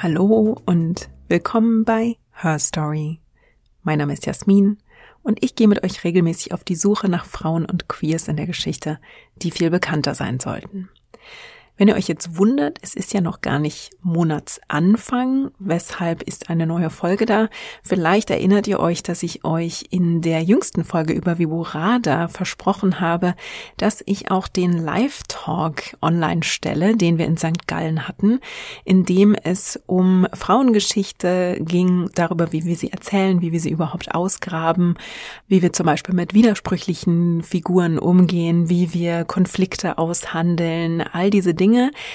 Hallo und willkommen bei Her Story. Mein Name ist Jasmin und ich gehe mit euch regelmäßig auf die Suche nach Frauen und Queers in der Geschichte, die viel bekannter sein sollten. Wenn ihr euch jetzt wundert, es ist ja noch gar nicht Monatsanfang, weshalb ist eine neue Folge da? Vielleicht erinnert ihr euch, dass ich euch in der jüngsten Folge über Viburada versprochen habe, dass ich auch den Live-Talk online stelle, den wir in St. Gallen hatten, in dem es um Frauengeschichte ging, darüber, wie wir sie erzählen, wie wir sie überhaupt ausgraben, wie wir zum Beispiel mit widersprüchlichen Figuren umgehen, wie wir Konflikte aushandeln, all diese Dinge.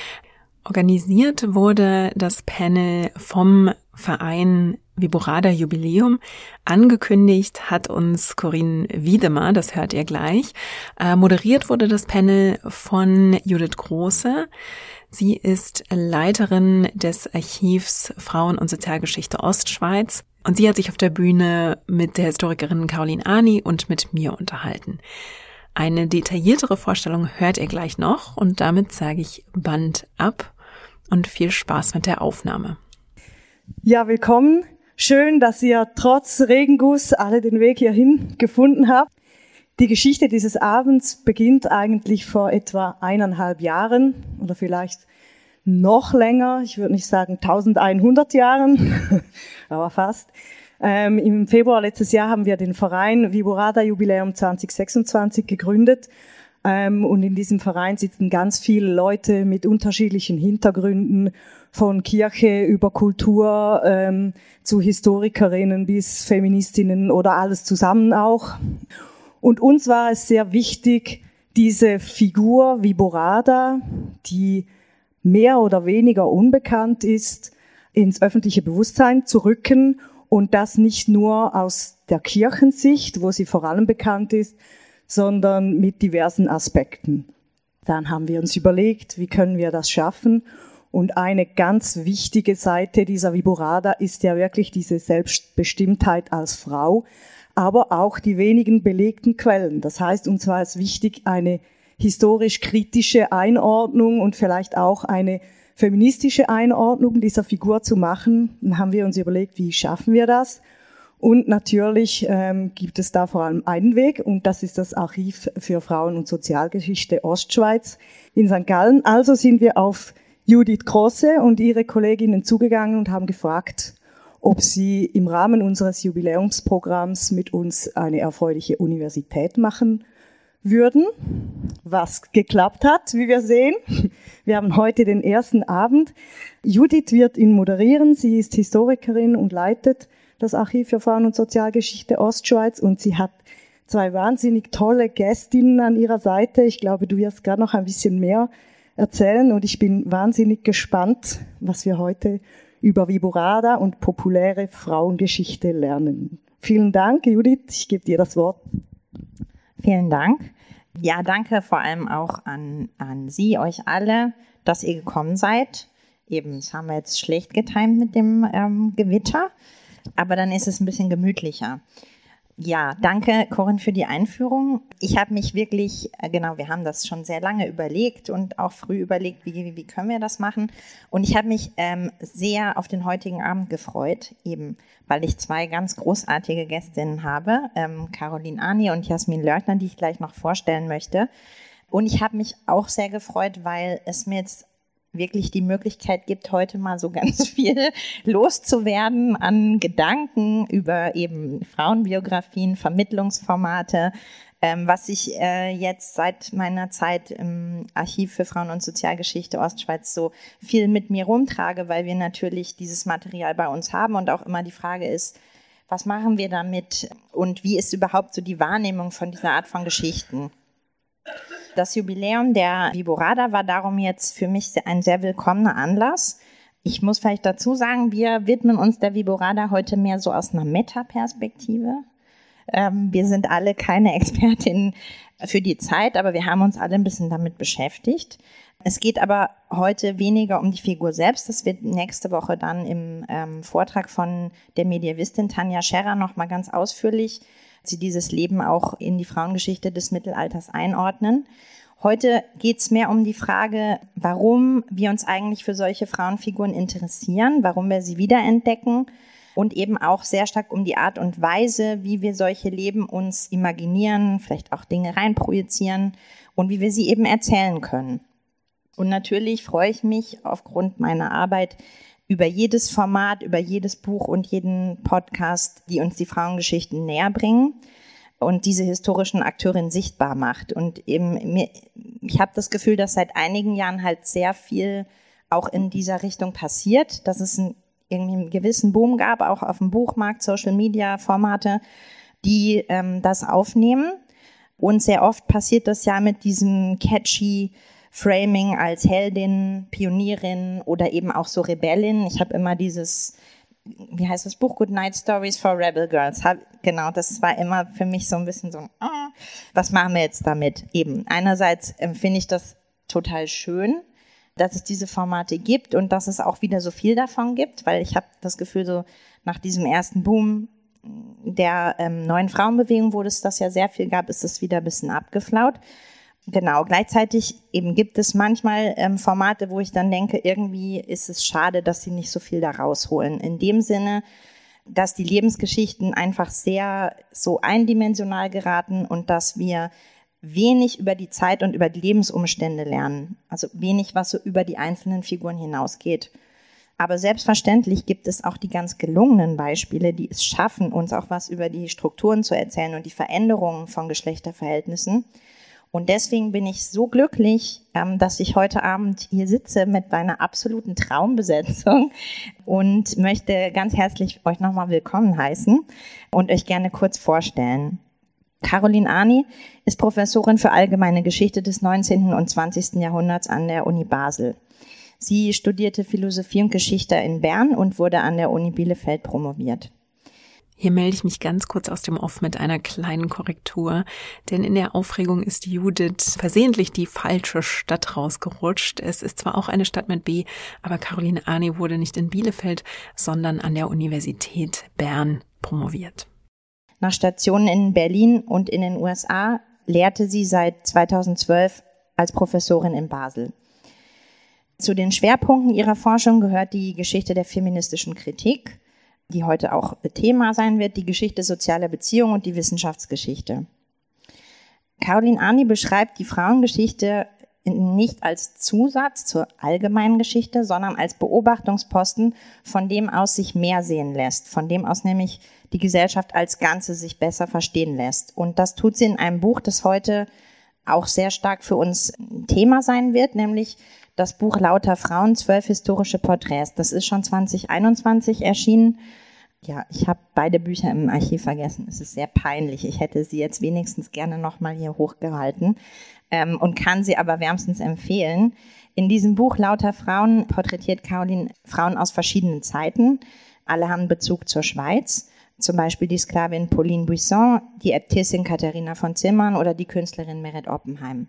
Organisiert wurde das Panel vom Verein Viburada Jubiläum. Angekündigt hat uns Corinne Wiedemer, das hört ihr gleich. Moderiert wurde das Panel von Judith Große. Sie ist Leiterin des Archivs Frauen- und Sozialgeschichte Ostschweiz. Und sie hat sich auf der Bühne mit der Historikerin Caroline Ani und mit mir unterhalten. Eine detailliertere Vorstellung hört ihr gleich noch und damit sage ich Band ab und viel Spaß mit der Aufnahme. Ja, willkommen. Schön, dass ihr trotz Regenguss alle den Weg hierhin gefunden habt. Die Geschichte dieses Abends beginnt eigentlich vor etwa 1,5 Jahren oder vielleicht noch länger. Ich würde nicht sagen 1100 Jahren, aber fast. Im Februar letztes Jahr haben wir den Verein Viburada Jubiläum 2026 gegründet. Und in diesem Verein sitzen ganz viele Leute mit unterschiedlichen Hintergründen, von Kirche über Kultur zu Historikerinnen bis Feministinnen oder alles zusammen auch. Und uns war es sehr wichtig, diese Figur Viburada, die mehr oder weniger unbekannt ist, ins öffentliche Bewusstsein zu rücken. Und das nicht nur aus der Kirchensicht, wo sie vor allem bekannt ist, sondern mit diversen Aspekten. Dann haben wir uns überlegt, wie können wir das schaffen? Und eine ganz wichtige Seite dieser Viburada ist ja wirklich diese Selbstbestimmtheit als Frau, aber auch die wenigen belegten Quellen. Das heißt, uns war es wichtig, eine historisch-kritische Einordnung und vielleicht auch eine feministische Einordnung dieser Figur zu machen. Dann haben wir uns überlegt, wie schaffen wir das? Und natürlich gibt es da vor allem einen Weg, und das ist das Archiv für Frauen- und Sozialgeschichte Ostschweiz in St. Gallen. Also sind wir auf Judith Große und ihre Kolleginnen zugegangen und haben gefragt, ob sie im Rahmen unseres Jubiläumsprogramms mit uns eine erfreuliche Universität machen würden, was geklappt hat, wie wir sehen. Wir haben heute den ersten Abend. Judith wird ihn moderieren. Sie ist Historikerin und leitet das Archiv für Frauen- und Sozialgeschichte Ostschweiz, und sie hat 2 wahnsinnig tolle Gästinnen an ihrer Seite. Ich glaube, du wirst gerade noch ein bisschen mehr erzählen, und ich bin wahnsinnig gespannt, was wir heute über Viburada und populäre Frauengeschichte lernen. Vielen Dank, Judith. Ich gebe dir das Wort. Vielen Dank. Ja, danke vor allem auch an Sie, euch alle, dass ihr gekommen seid. Eben, das haben wir jetzt schlecht getimt mit dem Gewitter, aber dann ist es ein bisschen gemütlicher. Ja, danke, Corinne, für die Einführung. Ich habe mich wirklich, wir haben das schon sehr lange überlegt und auch früh überlegt, wie können wir das machen. Und ich habe mich sehr auf den heutigen Abend gefreut, eben weil ich 2 ganz großartige Gästinnen habe, Caroline Ani und Jasmin Lörtner, die ich gleich noch vorstellen möchte. Und ich habe mich auch sehr gefreut, weil es mir jetzt wirklich die Möglichkeit gibt, heute mal so ganz viel loszuwerden an Gedanken über eben Frauenbiografien, Vermittlungsformate, was ich jetzt seit meiner Zeit im Archiv für Frauen- und Sozialgeschichte Ostschweiz so viel mit mir rumtrage, weil wir natürlich dieses Material bei uns haben und auch immer die Frage ist, was machen wir damit und wie ist überhaupt so die Wahrnehmung von dieser Art von Geschichten? Das Jubiläum der Viburada war darum jetzt für mich ein sehr willkommener Anlass. Ich muss vielleicht dazu sagen, wir widmen uns der Viburada heute mehr so aus einer Metaperspektive. Wir sind alle keine Expertinnen für die Zeit, aber wir haben uns alle ein bisschen damit beschäftigt. Es geht aber heute weniger um die Figur selbst. Das wird nächste Woche dann im Vortrag von der Medievistin Tanja Scherrer noch mal ganz ausführlich sie dieses Leben auch in die Frauengeschichte des Mittelalters einordnen. Heute geht es mehr um die Frage, warum wir uns eigentlich für solche Frauenfiguren interessieren, warum wir sie wiederentdecken und eben auch sehr stark um die Art und Weise, wie wir solche Leben uns imaginieren, vielleicht auch Dinge reinprojizieren und wie wir sie eben erzählen können. Und natürlich freue ich mich aufgrund meiner Arbeit über jedes Format, über jedes Buch und jeden Podcast, die uns die Frauengeschichten näher bringen und diese historischen Akteurinnen sichtbar macht. Und eben ich habe das Gefühl, dass seit einigen Jahren halt sehr viel auch in dieser Richtung passiert, dass es irgendwie einen gewissen Boom gab, auch auf dem Buchmarkt, Social-Media-Formate, die das aufnehmen. Und sehr oft passiert das ja mit diesem catchy Framing als Heldin, Pionierin oder eben auch so Rebellin. Ich habe immer dieses, wie heißt das Buch, Good Night Stories for Rebel Girls. Genau, das war immer für mich so ein bisschen so, was machen wir jetzt damit? Eben, einerseits finde ich das total schön, dass es diese Formate gibt und dass es auch wieder so viel davon gibt, weil ich habe das Gefühl, so nach diesem ersten Boom der neuen Frauenbewegung, wo es das ja sehr viel gab, ist es wieder ein bisschen abgeflaut. Genau, gleichzeitig eben gibt es manchmal Formate, wo ich dann denke, irgendwie ist es schade, dass sie nicht so viel da rausholen. In dem Sinne, dass die Lebensgeschichten einfach sehr so eindimensional geraten und dass wir wenig über die Zeit und über die Lebensumstände lernen. Also wenig, was so über die einzelnen Figuren hinausgeht. Aber selbstverständlich gibt es auch die ganz gelungenen Beispiele, die es schaffen, uns auch was über die Strukturen zu erzählen und die Veränderungen von Geschlechterverhältnissen. Und deswegen bin ich so glücklich, dass ich heute Abend hier sitze mit meiner absoluten Traumbesetzung und möchte ganz herzlich euch nochmal willkommen heißen und euch gerne kurz vorstellen. Caroline Arni ist Professorin für allgemeine Geschichte des 19. und 20. Jahrhunderts an der Uni Basel. Sie studierte Philosophie und Geschichte in Bern und wurde an der Uni Bielefeld promoviert. Hier melde ich mich ganz kurz aus dem Off mit einer kleinen Korrektur, denn in der Aufregung ist Judith versehentlich die falsche Stadt rausgerutscht. Es ist zwar auch eine Stadt mit B, aber Caroline Arni wurde nicht in Bielefeld, sondern an der Universität Bern promoviert. Nach Stationen in Berlin und in den USA lehrte sie seit 2012 als Professorin in Basel. Zu den Schwerpunkten ihrer Forschung gehört die Geschichte der feministischen Kritik, die heute auch Thema sein wird, die Geschichte sozialer Beziehungen und die Wissenschaftsgeschichte. Caroline Arni beschreibt die Frauengeschichte nicht als Zusatz zur allgemeinen Geschichte, sondern als Beobachtungsposten, von dem aus sich mehr sehen lässt, von dem aus nämlich die Gesellschaft als Ganze sich besser verstehen lässt. Und das tut sie in einem Buch, das heute auch sehr stark für uns Thema sein wird, nämlich das Buch Lauter Frauen, 12 historische Porträts. Das ist schon 2021 erschienen. Ja, ich habe beide Bücher im Archiv vergessen. Es ist sehr peinlich. Ich hätte sie jetzt wenigstens gerne nochmal hier hochgehalten und kann sie aber wärmstens empfehlen. In diesem Buch Lauter Frauen porträtiert Caroline Frauen aus verschiedenen Zeiten. Alle haben Bezug zur Schweiz. Zum Beispiel die Sklavin Pauline Buisson, die Äbtissin Katharina von Zimmern oder die Künstlerin Meret Oppenheim.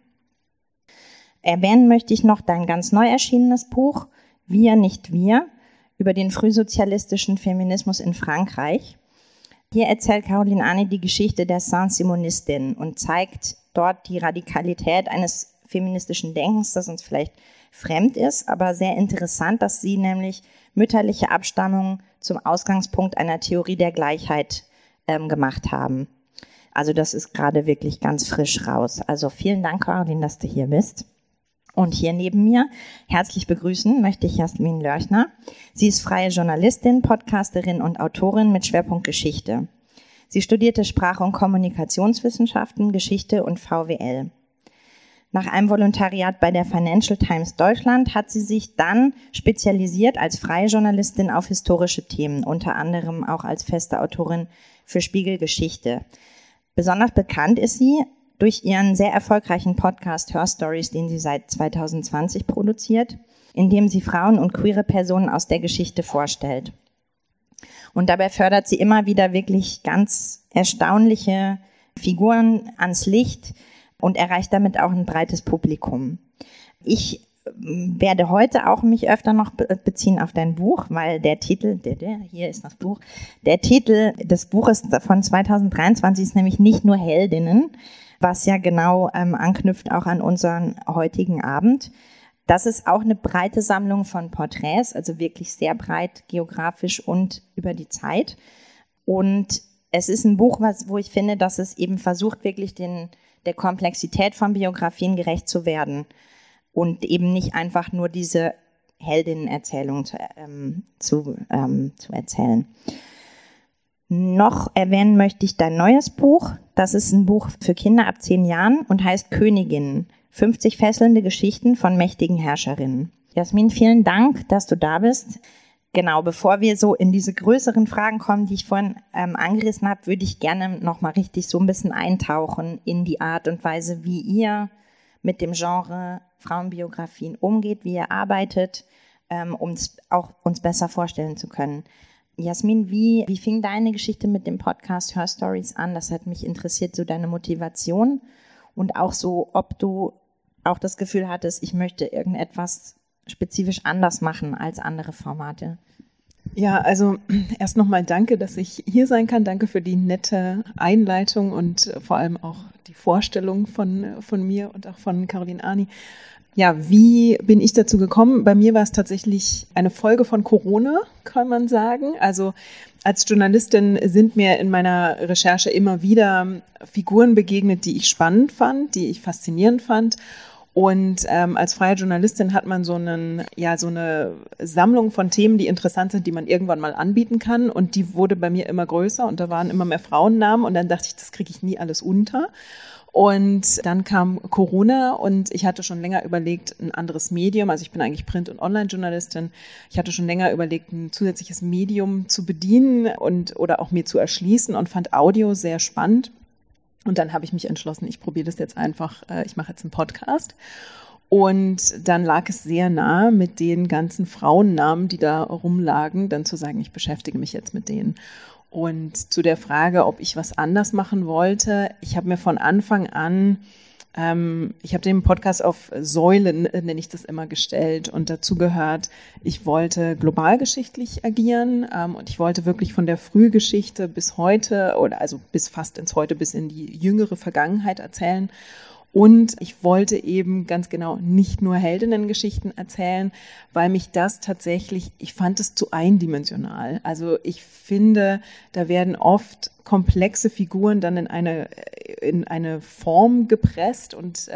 Erwähnen möchte ich noch dein ganz neu erschienenes Buch Wir, nicht wir, über den frühsozialistischen Feminismus in Frankreich. Hier erzählt Caroline Arni die Geschichte der Saint-Simonistin und zeigt dort die Radikalität eines feministischen Denkens, das uns vielleicht fremd ist, aber sehr interessant, dass sie nämlich mütterliche Abstammung zum Ausgangspunkt einer Theorie der Gleichheit gemacht haben. Also das ist gerade wirklich ganz frisch raus. Also vielen Dank, Caroline, dass du hier bist. Und hier neben mir herzlich begrüßen möchte ich Jasmin Lörchner. Sie ist freie Journalistin, Podcasterin und Autorin mit Schwerpunkt Geschichte. Sie studierte Sprach- und Kommunikationswissenschaften, Geschichte und VWL. Nach einem Volontariat bei der Financial Times Deutschland hat sie sich dann spezialisiert als freie Journalistin auf historische Themen, unter anderem auch als feste Autorin für Spiegel Geschichte. Besonders bekannt ist sie durch ihren sehr erfolgreichen Podcast Her Stories, den sie seit 2020 produziert, in dem sie Frauen und queere Personen aus der Geschichte vorstellt. Und dabei fördert sie immer wieder wirklich ganz erstaunliche Figuren ans Licht und erreicht damit auch ein breites Publikum. Ich werde heute auch mich öfter noch beziehen auf dein Buch, weil der Titel, hier ist das Buch, der Titel des Buches von 2023 ist nämlich nicht nur Heldinnen, was ja genau anknüpft auch an unseren heutigen Abend. Das ist auch eine breite Sammlung von Porträts, also wirklich sehr breit geografisch und über die Zeit. Und es ist ein Buch, wo ich finde, dass es eben versucht, wirklich der Komplexität von Biografien gerecht zu werden und eben nicht einfach nur diese Heldinnenerzählung zu erzählen. Noch erwähnen möchte ich dein neues Buch. Das ist ein Buch für Kinder ab 10 Jahren und heißt Königinnen. 50 fesselnde Geschichten von mächtigen Herrscherinnen. Jasmin, vielen Dank, dass du da bist. Genau, bevor wir so in diese größeren Fragen kommen, die ich vorhin angerissen habe, würde ich gerne nochmal richtig so ein bisschen eintauchen in die Art und Weise, wie ihr mit dem Genre Frauenbiografien umgeht, wie ihr arbeitet, um es auch uns besser vorstellen zu können. Jasmin, wie fing deine Geschichte mit dem Podcast Her Stories an? Das hat mich interessiert, so deine Motivation und auch so, ob du auch das Gefühl hattest, ich möchte irgendetwas spezifisch anders machen als andere Formate. Ja, also erst nochmal danke, dass ich hier sein kann. Danke für die nette Einleitung und vor allem auch die Vorstellung von mir und auch von Caroline Arni. Ja, wie bin ich dazu gekommen? Bei mir war es tatsächlich eine Folge von Corona, kann man sagen. Also als Journalistin sind mir in meiner Recherche immer wieder Figuren begegnet, die ich spannend fand, die ich faszinierend fand. Und als freie Journalistin hat man so eine Sammlung von Themen, die interessant sind, die man irgendwann mal anbieten kann. Und die wurde bei mir immer größer und da waren immer mehr Frauennamen. Und dann dachte ich, das kriege ich nie alles unter. Und dann kam Corona und ich hatte schon länger überlegt, ein anderes Medium, also ich bin eigentlich Print- und Online-Journalistin, ich hatte schon länger überlegt, ein zusätzliches Medium zu bedienen oder auch mir zu erschließen und fand Audio sehr spannend. Und dann habe ich mich entschlossen, ich probiere das jetzt einfach, ich mache jetzt einen Podcast. Und dann lag es sehr nah, mit den ganzen Frauennamen, die da rumlagen, dann zu sagen, ich beschäftige mich jetzt mit denen. Und zu der Frage, ob ich was anders machen wollte, ich habe mir von Anfang an, ich habe den Podcast auf Säulen, nenne ich das immer, gestellt und dazu gehört, ich wollte globalgeschichtlich agieren und ich wollte wirklich von der Frühgeschichte bis heute oder also bis fast ins Heute, bis in die jüngere Vergangenheit erzählen. Und ich wollte eben ganz genau nicht nur Heldinnengeschichten erzählen, weil mich das tatsächlich, ich fand es zu eindimensional. Also ich finde, da werden oft komplexe Figuren dann in eine Form gepresst und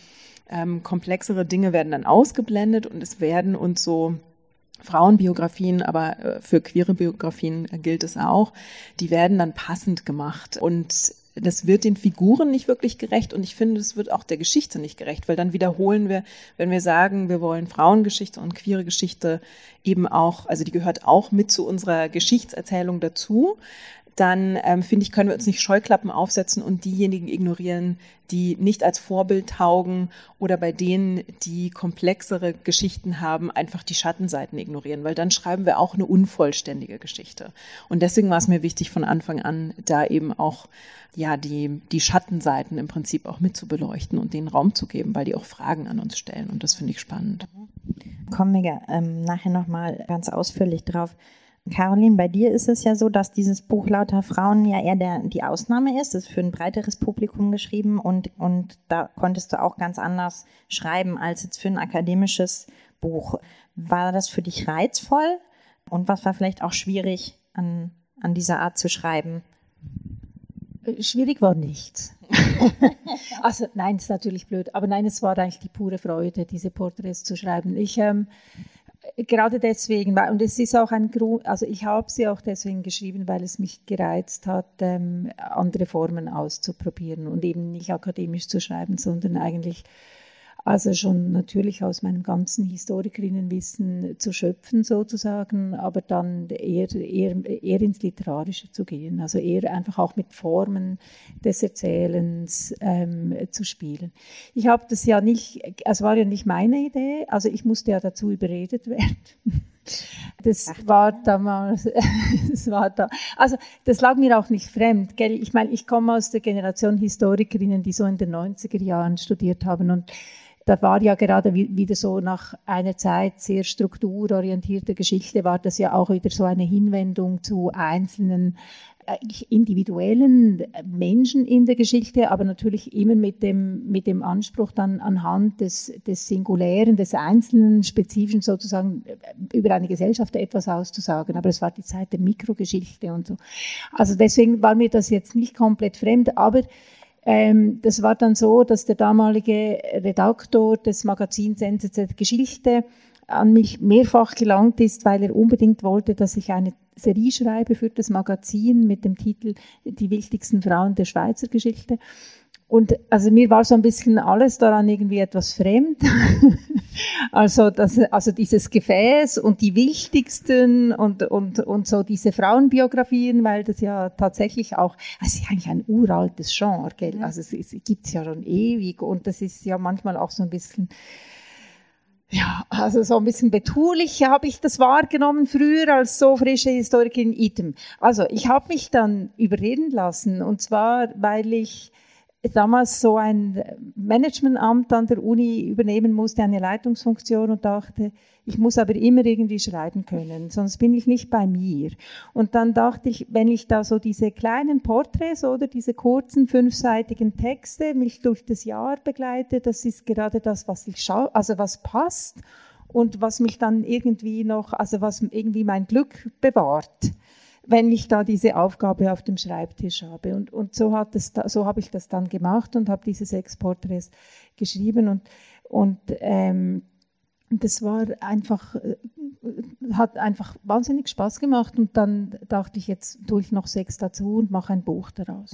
komplexere Dinge werden dann ausgeblendet und es werden uns so Frauenbiografien, aber für queere Biografien gilt es auch, die werden dann passend gemacht und das wird den Figuren nicht wirklich gerecht und ich finde, es wird auch der Geschichte nicht gerecht, weil dann wiederholen wir, wenn wir sagen, wir wollen Frauengeschichte und queere Geschichte eben auch, also die gehört auch mit zu unserer Geschichtserzählung dazu, dann finde ich, können wir uns nicht Scheuklappen aufsetzen und diejenigen ignorieren, die nicht als Vorbild taugen oder bei denen, die komplexere Geschichten haben, einfach die Schattenseiten ignorieren, weil dann schreiben wir auch eine unvollständige Geschichte. Und deswegen war es mir wichtig, von Anfang an da eben auch ja die Schattenseiten im Prinzip auch mit zu beleuchten und denen Raum zu geben, weil die auch Fragen an uns stellen und das finde ich spannend. Kommen wir nachher nochmal ganz ausführlich drauf. Caroline, bei dir ist es ja so, dass dieses Buch Lauter Frauen ja eher die Ausnahme ist. Es ist für ein breiteres Publikum geschrieben und da konntest du auch ganz anders schreiben als jetzt für ein akademisches Buch. War das für dich reizvoll und was war vielleicht auch schwierig an dieser Art zu schreiben? Schwierig war nichts. Also nein, ist natürlich blöd, aber nein, es war eigentlich die pure Freude, diese Porträts zu schreiben. Gerade deswegen, und es ist auch ein Grund, also ich habe sie auch deswegen geschrieben, weil es mich gereizt hat, andere Formen auszuprobieren und eben nicht akademisch zu schreiben, sondern eigentlich also schon natürlich aus meinem ganzen Historikerinnenwissen zu schöpfen sozusagen, aber dann eher ins Literarische zu gehen, also eher einfach auch mit Formen des Erzählens zu spielen. Ich habe das ja nicht, es war ja nicht meine Idee, also ich musste ja dazu überredet werden. Das war damals, also das lag mir auch nicht fremd, gell? Ich meine, ich komme aus der Generation Historikerinnen, die so in den 90er Jahren studiert haben und da war ja gerade wieder so nach einer Zeit sehr strukturorientierter Geschichte, war das ja auch wieder so eine Hinwendung zu einzelnen individuellen Menschen in der Geschichte, aber natürlich immer mit dem Anspruch dann anhand des Singulären, des Einzelnen, Spezifischen sozusagen über eine Gesellschaft etwas auszusagen. Aber es war die Zeit der Mikrogeschichte und so. Also deswegen war mir das jetzt nicht komplett fremd, aber das war dann so, dass der damalige Redaktor des Magazins NZZ Geschichte an mich mehrfach gelangt ist, weil er unbedingt wollte, dass ich eine Serie schreibe für das Magazin mit dem Titel Die wichtigsten Frauen der Schweizer Geschichte. Und also mir war so ein bisschen alles daran irgendwie etwas fremd. Also dieses Gefäß und die wichtigsten und so diese Frauenbiografien, weil das ja tatsächlich auch, es ist eigentlich ein uraltes Genre, gell? Also es gibt's ja schon ewig und das ist ja manchmal auch so ein bisschen, ja, also so ein bisschen betulich habe ich das wahrgenommen früher als so frische Historikerin item. Also ich habe mich dann überreden lassen und zwar, weil ich damals so ein Managementamt an der Uni übernehmen musste, eine Leitungsfunktion und dachte, ich muss aber immer irgendwie schreiben können, sonst bin ich nicht bei mir. Und dann dachte ich, wenn ich da so diese kleinen Porträts oder diese kurzen 5-seitigen Texte mich durch das Jahr begleite, das ist gerade das, was ich schaue, also was passt und was mich dann irgendwie noch, also was irgendwie mein Glück bewahrt, wenn ich da diese Aufgabe auf dem Schreibtisch habe. Und so habe ich das dann gemacht und habe diese 6 Porträts geschrieben und das war einfach, hat einfach wahnsinnig Spaß gemacht und dann dachte ich, jetzt tue ich noch 6 dazu und mache ein Buch daraus.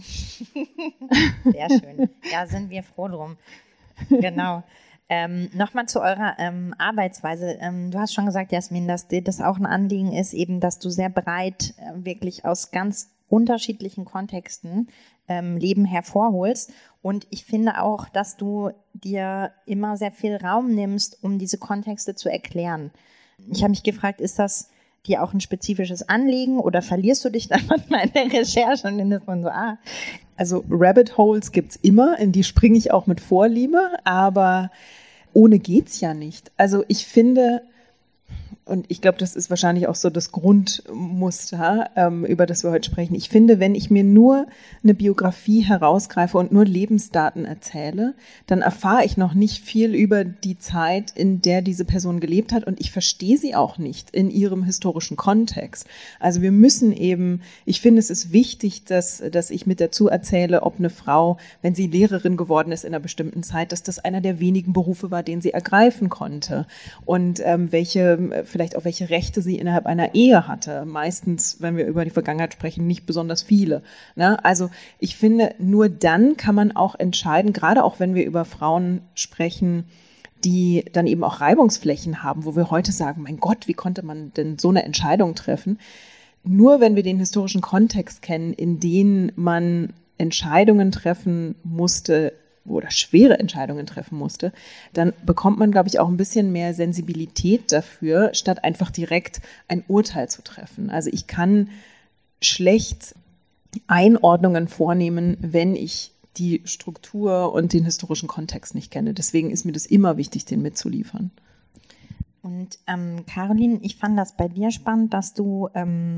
Sehr schön. Ja, sind wir froh drum. Genau. Nochmal zu eurer Arbeitsweise. Du hast schon gesagt, Jasmin, dass dir das auch ein Anliegen ist, eben, dass du sehr breit wirklich aus ganz unterschiedlichen Kontexten Leben hervorholst. Und ich finde auch, dass du dir immer sehr viel Raum nimmst, um diese Kontexte zu erklären. Ich habe mich gefragt, ist das dir auch ein spezifisches Anliegen oder verlierst du dich dann manchmal in der Recherche und dann ist man so, Also Rabbit Holes gibt's immer, in die springe ich auch mit Vorliebe, aber ohne geht's ja nicht. Also ich finde, und ich glaube, das ist wahrscheinlich auch so das Grundmuster, über das wir heute sprechen. Ich finde, wenn ich mir nur eine Biografie herausgreife und nur Lebensdaten erzähle, dann erfahre ich noch nicht viel über die Zeit, in der diese Person gelebt hat und ich verstehe sie auch nicht in ihrem historischen Kontext. Also wir müssen eben, ich finde, es ist wichtig, dass ich mit dazu erzähle, ob eine Frau, wenn sie Lehrerin geworden ist in einer bestimmten Zeit, dass das einer der wenigen Berufe war, den sie ergreifen konnte und vielleicht auch welche Rechte sie innerhalb einer Ehe hatte. Meistens, wenn wir über die Vergangenheit sprechen, nicht besonders viele. Ne? Also ich finde, nur dann kann man auch entscheiden, gerade auch wenn wir über Frauen sprechen, die dann eben auch Reibungsflächen haben, wo wir heute sagen, mein Gott, wie konnte man denn so eine Entscheidung treffen? Nur wenn wir den historischen Kontext kennen, in den man Entscheidungen treffen musste, oder schwere Entscheidungen treffen musste, dann bekommt man, glaube ich, auch ein bisschen mehr Sensibilität dafür, statt einfach direkt ein Urteil zu treffen. Also ich kann schlecht Einordnungen vornehmen, wenn ich die Struktur und den historischen Kontext nicht kenne. Deswegen ist mir das immer wichtig, den mitzuliefern. Und Caroline, ich fand das bei dir spannend, dass du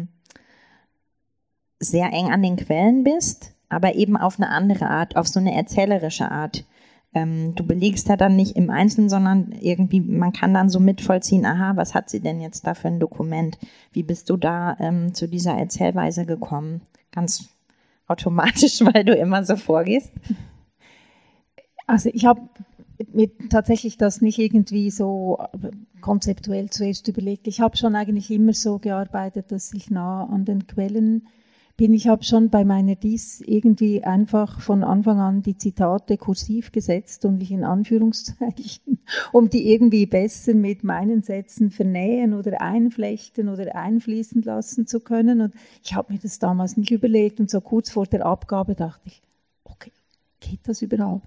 sehr eng an den Quellen bist, aber eben auf eine andere Art, auf so eine erzählerische Art. Du belegst ja dann nicht im Einzelnen, sondern irgendwie, man kann dann so mitvollziehen, aha, was hat sie denn jetzt da für ein Dokument? Wie bist du da zu dieser Erzählweise gekommen? Ganz automatisch, weil du immer so vorgehst? Also ich habe mir tatsächlich das nicht irgendwie so konzeptuell zuerst überlegt. Ich habe schon eigentlich immer so gearbeitet, dass ich nah an den Quellen bin. Ich habe schon bei meiner Dies irgendwie einfach von Anfang an die Zitate kursiv gesetzt und nicht in Anführungszeichen, um die irgendwie besser mit meinen Sätzen vernähen oder einflechten oder einfließen lassen zu können. Und ich habe mir das damals nicht überlegt und so kurz vor der Abgabe dachte ich, okay, geht das überhaupt?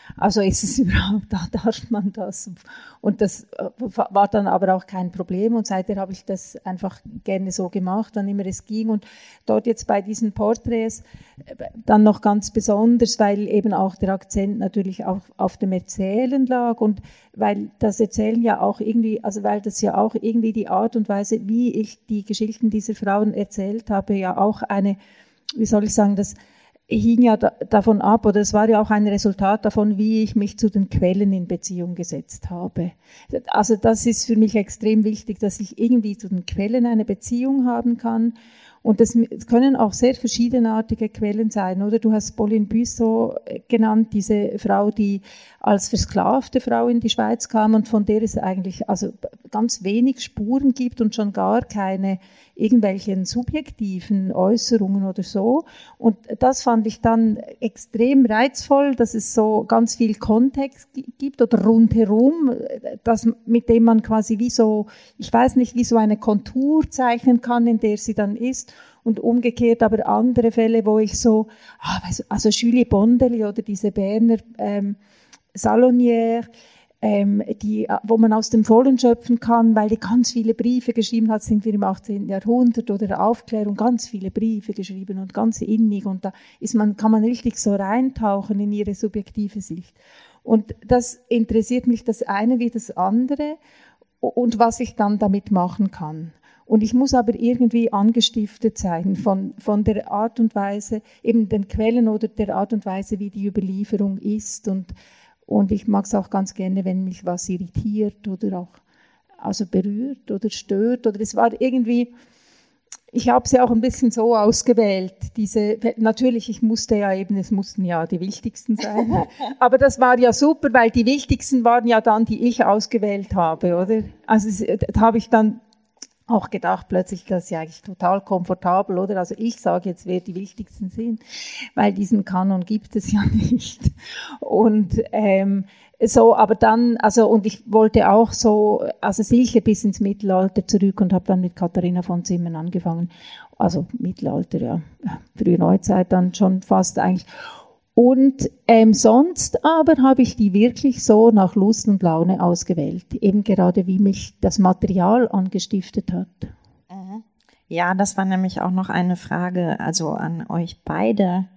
Also ist es überhaupt, da darf man das. Und das war dann aber auch kein Problem. Und seitdem habe ich das einfach gerne so gemacht, wann immer es ging. Und dort jetzt bei diesen Porträts dann noch ganz besonders, weil eben auch der Akzent natürlich auch auf dem Erzählen lag und weil das Erzählen ja auch irgendwie, also weil das ja auch irgendwie die Art und Weise, wie ich die Geschichten dieser Frauen erzählt habe, ja auch eine, wie soll ich sagen, das hing ja davon ab, oder es war ja auch ein Resultat davon, wie ich mich zu den Quellen in Beziehung gesetzt habe. Also das ist für mich extrem wichtig, dass ich irgendwie zu den Quellen eine Beziehung haben kann. Und das können auch sehr verschiedenartige Quellen sein, oder? Du hast Pauline Buisson genannt, diese Frau, die als versklavte Frau in die Schweiz kam und von der es eigentlich also ganz wenig Spuren gibt und schon gar keine irgendwelchen subjektiven Äußerungen oder so. Und das fand ich dann extrem reizvoll, dass es so ganz viel Kontext gibt oder rundherum, mit dem man quasi wie so, ich weiß nicht, wie so eine Kontur zeichnen kann, in der sie dann ist. Und umgekehrt aber andere Fälle, wo ich so, also Julie Bondeli oder diese Berner Salonière, wo man aus dem Vollen schöpfen kann, weil die ganz viele Briefe geschrieben hat, sind wir im 18. Jahrhundert oder der Aufklärung, ganz viele Briefe geschrieben und ganz innig und da kann man richtig so reintauchen in ihre subjektive Sicht. Und das interessiert mich das eine wie das andere und was ich dann damit machen kann. Und ich muss aber irgendwie angestiftet sein von der Art und Weise, eben den Quellen oder der Art und Weise, wie die Überlieferung ist. Und ich mag es auch ganz gerne, wenn mich was irritiert oder auch also berührt oder stört. Oder es war irgendwie, ich habe sie auch ein bisschen so ausgewählt. Natürlich, es mussten ja die wichtigsten sein. Aber das war ja super, weil die wichtigsten waren ja dann, die ich ausgewählt habe, oder? Also da habe ich dann auch gedacht plötzlich, das ist ja eigentlich total komfortabel, oder? Also ich sage jetzt, wer die wichtigsten sind, weil diesen Kanon gibt es ja nicht. Und so, aber dann, also und ich wollte auch so, also sicher bis ins Mittelalter zurück und habe dann mit Katharina von Zimmern angefangen. Also Mittelalter, ja, frühe Neuzeit dann schon fast eigentlich. Und sonst aber habe ich die wirklich so nach Lust und Laune ausgewählt, eben gerade wie mich das Material angestiftet hat. Ja, das war nämlich auch noch eine Frage, also an euch beide,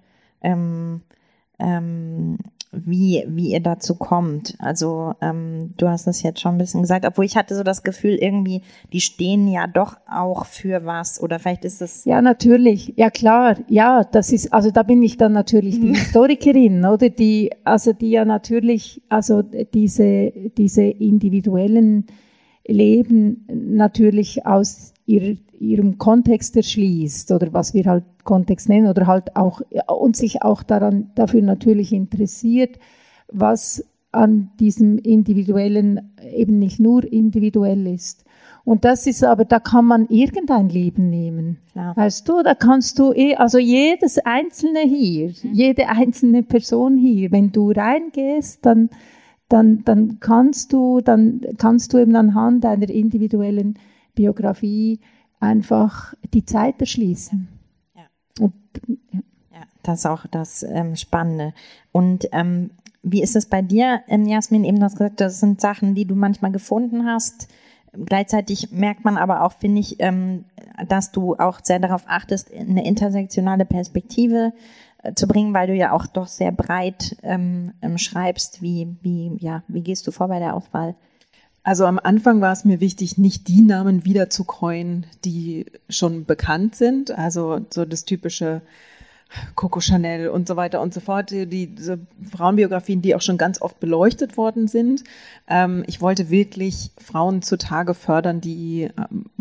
wie ihr dazu kommt. Also du hast es jetzt schon ein bisschen gesagt, obwohl ich hatte so das Gefühl, irgendwie, die stehen ja doch auch für was oder vielleicht ist es... Ja, natürlich, ja klar, ja, das ist, also da bin ich dann natürlich die Historikerin, oder, die ja natürlich, also diese individuellen Leben natürlich aus ihrem Kontext erschließt oder was wir halt Kontext nennen oder halt auch und sich auch dafür natürlich interessiert, was an diesem Individuellen eben nicht nur individuell ist. Und das ist aber, da kann man irgendein Leben nehmen. Klar. Weißt du, da kannst du also jedes Einzelne hier, jede einzelne Person hier, wenn du reingehst, dann kannst du eben anhand deiner individuellen Biografie einfach die Zeit erschließen. Ja. Ja, das ist auch das Spannende. Und wie ist es bei dir, Jasmin? Eben hast gesagt, das sind Sachen, die du manchmal gefunden hast. Gleichzeitig merkt man aber auch, finde ich, dass du auch sehr darauf achtest, eine intersektionale Perspektive zu bringen, weil du ja auch doch sehr breit schreibst. Wie gehst du vor bei der Auswahl? Also am Anfang war es mir wichtig, nicht die Namen wiederzukäuen, die schon bekannt sind. Also so das typische Coco Chanel und so weiter und so fort, diese Frauenbiografien, die auch schon ganz oft beleuchtet worden sind. Ich wollte wirklich Frauen zutage fördern, die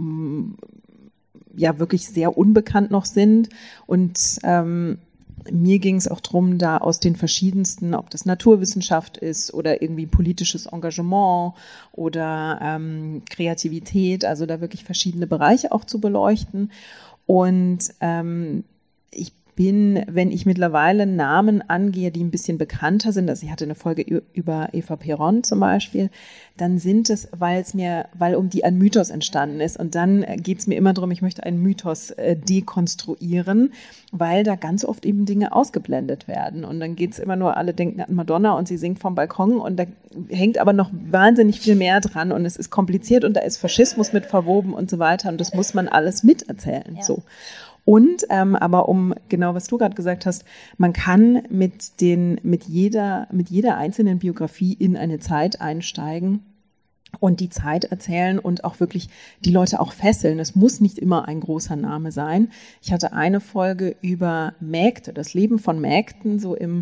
ja wirklich sehr unbekannt noch sind und mir ging es auch darum, da aus den verschiedensten, ob das Naturwissenschaft ist oder irgendwie politisches Engagement oder Kreativität, also da wirklich verschiedene Bereiche auch zu beleuchten. Und ich bin, wenn ich mittlerweile Namen angehe, die ein bisschen bekannter sind, also ich hatte eine Folge über Eva Peron zum Beispiel, dann sind es, weil um die ein Mythos entstanden ist. Und dann geht es mir immer darum, ich möchte einen Mythos dekonstruieren, weil da ganz oft eben Dinge ausgeblendet werden. Und dann geht es immer nur, alle denken an Madonna und sie singt vom Balkon und da hängt aber noch wahnsinnig viel mehr dran und es ist kompliziert und da ist Faschismus mit verwoben und so weiter und das muss man alles miterzählen. Ja. So. Und aber genau was du gerade gesagt hast, man kann mit jeder einzelnen Biografie in eine Zeit einsteigen und die Zeit erzählen und auch wirklich die Leute auch fesseln. Es muss nicht immer ein großer Name sein. Ich hatte eine Folge über Mägde, das Leben von Mägden, so im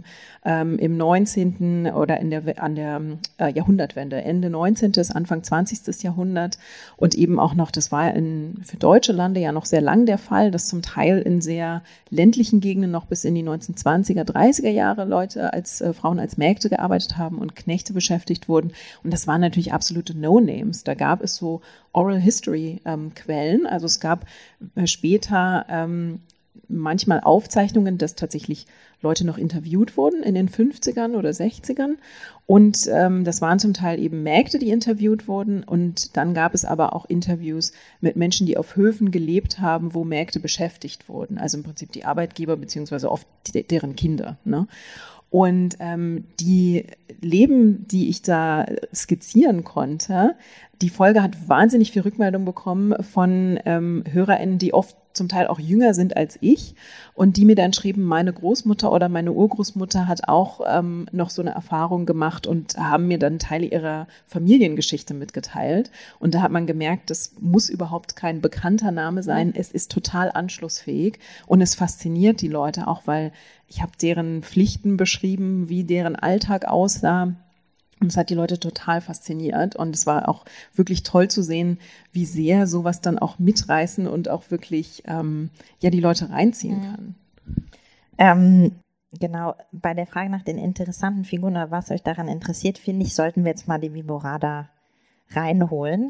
19. oder an der Jahrhundertwende, Ende 19. Anfang 20. Jahrhundert und eben auch noch, das war für deutsche Lande ja noch sehr lang der Fall, dass zum Teil in sehr ländlichen Gegenden noch bis in die 1920er, 30er Jahre Leute Frauen als Mägde gearbeitet haben und Knechte beschäftigt wurden. Und das waren natürlich absolute No-Names. Da gab es so Oral History Quellen. Also es gab später manchmal Aufzeichnungen, dass tatsächlich Leute noch interviewt wurden in den 50ern oder 60ern. Und das waren zum Teil eben Mägde, die interviewt wurden. Und dann gab es aber auch Interviews mit Menschen, die auf Höfen gelebt haben, wo Mägde beschäftigt wurden. Also im Prinzip die Arbeitgeber beziehungsweise oft deren Kinder, ne? Und die Leben, die ich da skizzieren konnte, die Folge hat wahnsinnig viel Rückmeldung bekommen von HörerInnen, die oft zum Teil auch jünger sind als ich und die mir dann schrieben, meine Großmutter oder meine Urgroßmutter hat auch noch so eine Erfahrung gemacht und haben mir dann Teile ihrer Familiengeschichte mitgeteilt. Und da hat man gemerkt, das muss überhaupt kein bekannter Name sein. Es ist total anschlussfähig und es fasziniert die Leute auch, weil ich habe deren Pflichten beschrieben, wie deren Alltag aussah. Und es hat die Leute total fasziniert und es war auch wirklich toll zu sehen, wie sehr sowas dann auch mitreißen und auch wirklich die Leute reinziehen kann. Genau, bei der Frage nach den interessanten Figuren oder was euch daran interessiert, finde ich, sollten wir jetzt mal die Viborada reinholen.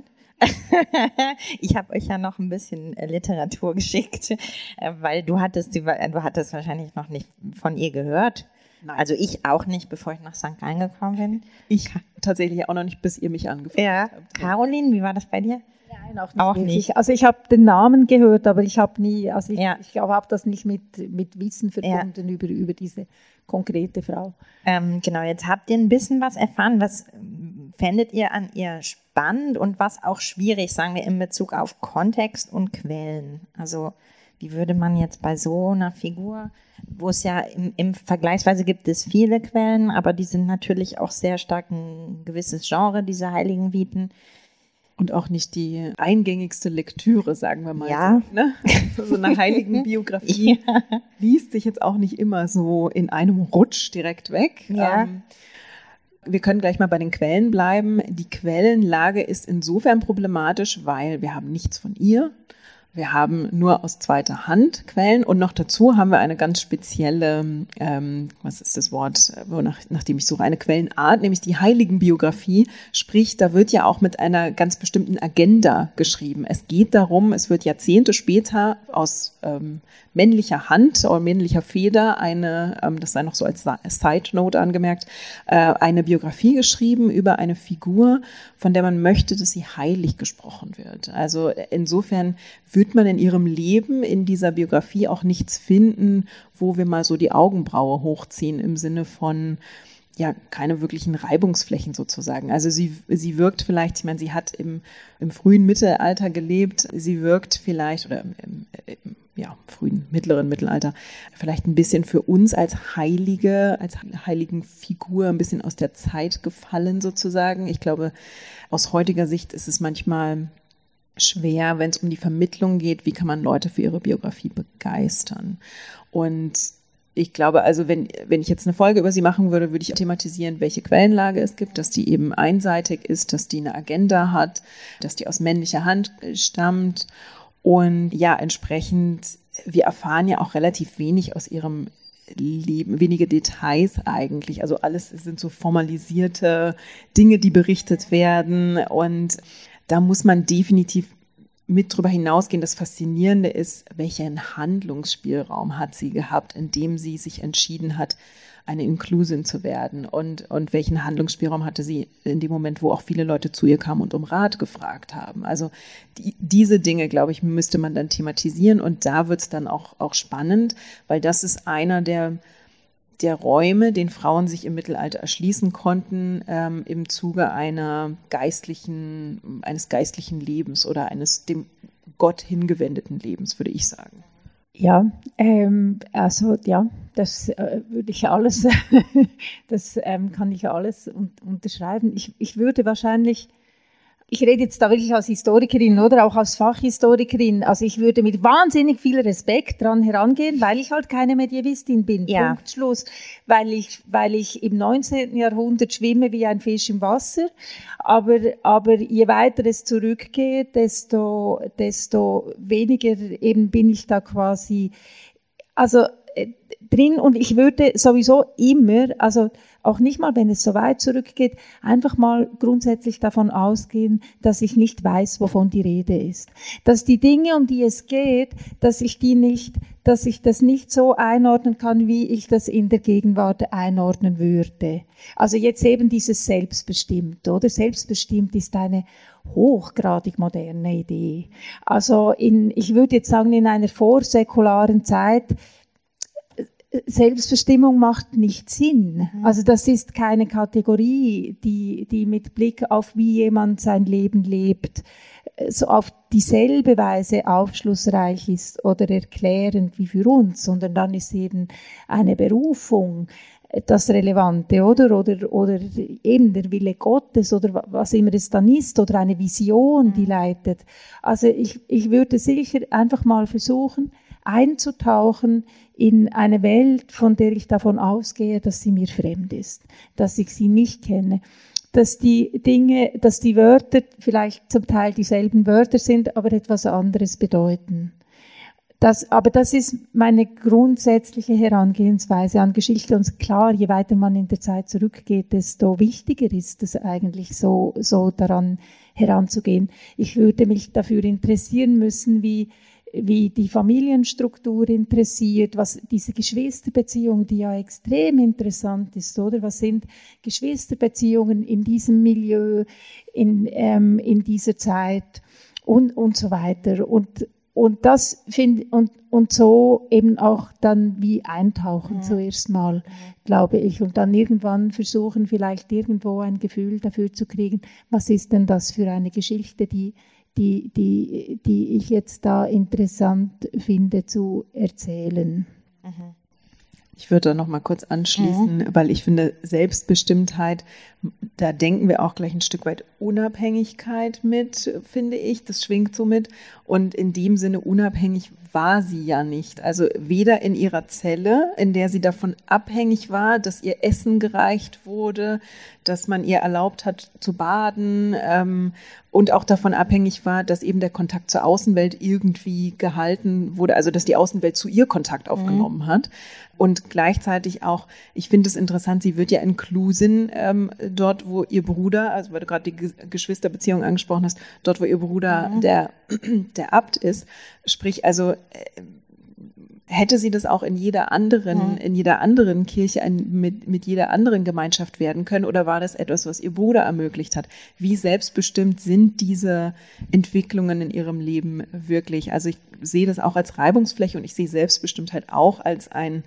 Ich habe euch ja noch ein bisschen Literatur geschickt, weil du hattest wahrscheinlich noch nicht von ihr gehört. Nein. Also ich auch nicht, bevor ich nach St. Gallen gekommen bin. Ich tatsächlich auch noch nicht, bis ihr mich angefragt habt. Caroline, wie war das bei dir? Nein, auch nicht. Also ich habe den Namen gehört, aber ich habe nie, ich habe das nicht mit Wissen verbunden über diese konkrete Frau. Genau, jetzt habt ihr ein bisschen was erfahren. Was fändet ihr an ihr spannend und was auch schwierig, sagen wir, in Bezug auf Kontext und Quellen? Also wie würde man jetzt bei so einer Figur, wo es ja im Vergleichsweise gibt es viele Quellen, aber die sind natürlich auch sehr stark ein gewisses Genre, diese Heiligen Viten. Und auch nicht die eingängigste Lektüre, sagen wir mal. Ja. So, ne? So eine Heiligenbiografie liest sich jetzt auch nicht immer so in einem Rutsch direkt weg. Ja. Wir können gleich mal bei den Quellen bleiben. Die Quellenlage ist insofern problematisch, weil wir haben nichts von ihr. Wir haben nur aus zweiter Hand Quellen und noch dazu haben wir eine ganz spezielle, was ist das Wort, nachdem ich suche, eine Quellenart, nämlich die Heiligenbiografie. Sprich, da wird ja auch mit einer ganz bestimmten Agenda geschrieben. Es geht darum, es wird Jahrzehnte später aus männlicher Hand oder männlicher Feder das sei noch so als Side Note angemerkt, eine Biografie geschrieben über eine Figur, von der man möchte, dass sie heilig gesprochen wird. Also insofern wird man in ihrem Leben in dieser Biografie auch nichts finden, wo wir mal so die Augenbraue hochziehen im Sinne von keine wirklichen Reibungsflächen sozusagen. Also sie wirkt vielleicht, ich meine, sie hat im frühen Mittelalter gelebt, sie wirkt vielleicht, oder im frühen, mittleren Mittelalter, vielleicht ein bisschen für uns als heiligen Figur ein bisschen aus der Zeit gefallen sozusagen. Ich glaube, aus heutiger Sicht ist es manchmal schwer, wenn es um die Vermittlung geht, wie kann man Leute für ihre Biografie begeistern. Und ich glaube, also wenn ich jetzt eine Folge über sie machen würde, würde ich thematisieren, welche Quellenlage es gibt, dass die eben einseitig ist, dass die eine Agenda hat, dass die aus männlicher Hand stammt. Und entsprechend, wir erfahren ja auch relativ wenig aus ihrem Leben, wenige Details eigentlich. Also alles sind so formalisierte Dinge, die berichtet werden. Und da muss man definitiv mit drüber hinausgehen, das Faszinierende ist, welchen Handlungsspielraum hat sie gehabt, indem sie sich entschieden hat, eine Inklusin zu werden und welchen Handlungsspielraum hatte sie in dem Moment, wo auch viele Leute zu ihr kamen und um Rat gefragt haben. Also diese Dinge, glaube ich, müsste man dann thematisieren und da wird es dann auch spannend, weil das ist einer der Räume, den Frauen sich im Mittelalter erschließen konnten, im Zuge eines geistlichen Lebens oder eines dem Gott hingewendeten Lebens, würde ich sagen. Ja, das würde ich alles, das kann ich alles unterschreiben. Ich würde wahrscheinlich, ich rede jetzt da wirklich als Historikerin oder auch als Fachhistorikerin, also ich würde mit wahnsinnig viel Respekt dran herangehen, weil ich halt keine Medievistin bin, Ja. Punkt, Schluss, weil ich im 19. Jahrhundert schwimme wie ein Fisch im Wasser, aber je weiter es zurückgeht, desto weniger eben bin ich da quasi, also drin und ich würde sowieso immer, also auch nicht mal, wenn es so weit zurückgeht, einfach mal grundsätzlich davon ausgehen, dass ich nicht weiß, wovon die Rede ist. Dass die Dinge, um die es geht, dass ich das nicht so einordnen kann, wie ich das in der Gegenwart einordnen würde. Also jetzt eben dieses Selbstbestimmt, oder? Selbstbestimmt ist eine hochgradig moderne Idee. Also ich würde jetzt sagen, in einer vorsäkularen Zeit, Selbstbestimmung macht nicht Sinn. Also das ist keine Kategorie, die mit Blick auf wie jemand sein Leben lebt, so auf dieselbe Weise aufschlussreich ist oder erklärend wie für uns, sondern dann ist eben eine Berufung das Relevante, oder eben der Wille Gottes oder was immer es dann ist oder eine Vision, die leitet. Also ich würde sicher einfach mal versuchen, einzutauchen in eine Welt, von der ich davon ausgehe, dass sie mir fremd ist, dass ich sie nicht kenne, dass die Wörter vielleicht zum Teil dieselben Wörter sind, aber etwas anderes bedeuten. Aber das ist meine grundsätzliche Herangehensweise an Geschichte. Und klar, je weiter man in der Zeit zurückgeht, desto wichtiger ist es eigentlich so daran heranzugehen. Ich würde mich dafür interessieren müssen, wie die Familienstruktur interessiert, was diese Geschwisterbeziehung, die ja extrem interessant ist, oder? Was sind Geschwisterbeziehungen in diesem Milieu, in dieser Zeit und so weiter. Und das und so eben auch dann wie eintauchen zuerst mal, glaube ich, und dann irgendwann versuchen, vielleicht irgendwo ein Gefühl dafür zu kriegen, was ist denn das für eine Geschichte, die ich jetzt da interessant finde zu erzählen. Ich würde da noch mal kurz anschließen, weil ich finde, Selbstbestimmtheit, da denken wir auch gleich ein Stück weit Unabhängigkeit mit, finde ich. Das schwingt so mit. Und in dem Sinne unabhängig war sie ja nicht. Also weder in ihrer Zelle, in der sie davon abhängig war, dass ihr Essen gereicht wurde, dass man ihr erlaubt hat zu baden und auch davon abhängig war, dass eben der Kontakt zur Außenwelt irgendwie gehalten wurde, also dass die Außenwelt zu ihr Kontakt aufgenommen hat. Und gleichzeitig auch, ich finde es interessant, sie wird ja Inklusin dort, wo ihr Bruder, also weil du gerade die Geschwisterbeziehung angesprochen hast, dort, wo ihr Bruder der Abt ist, sprich also hätte sie das auch in jeder anderen Kirche mit jeder anderen Gemeinschaft werden können, oder war das etwas, was ihr Bruder ermöglicht hat? Wie selbstbestimmt sind diese Entwicklungen in ihrem Leben wirklich? Also ich sehe das auch als Reibungsfläche und ich sehe Selbstbestimmtheit auch als ein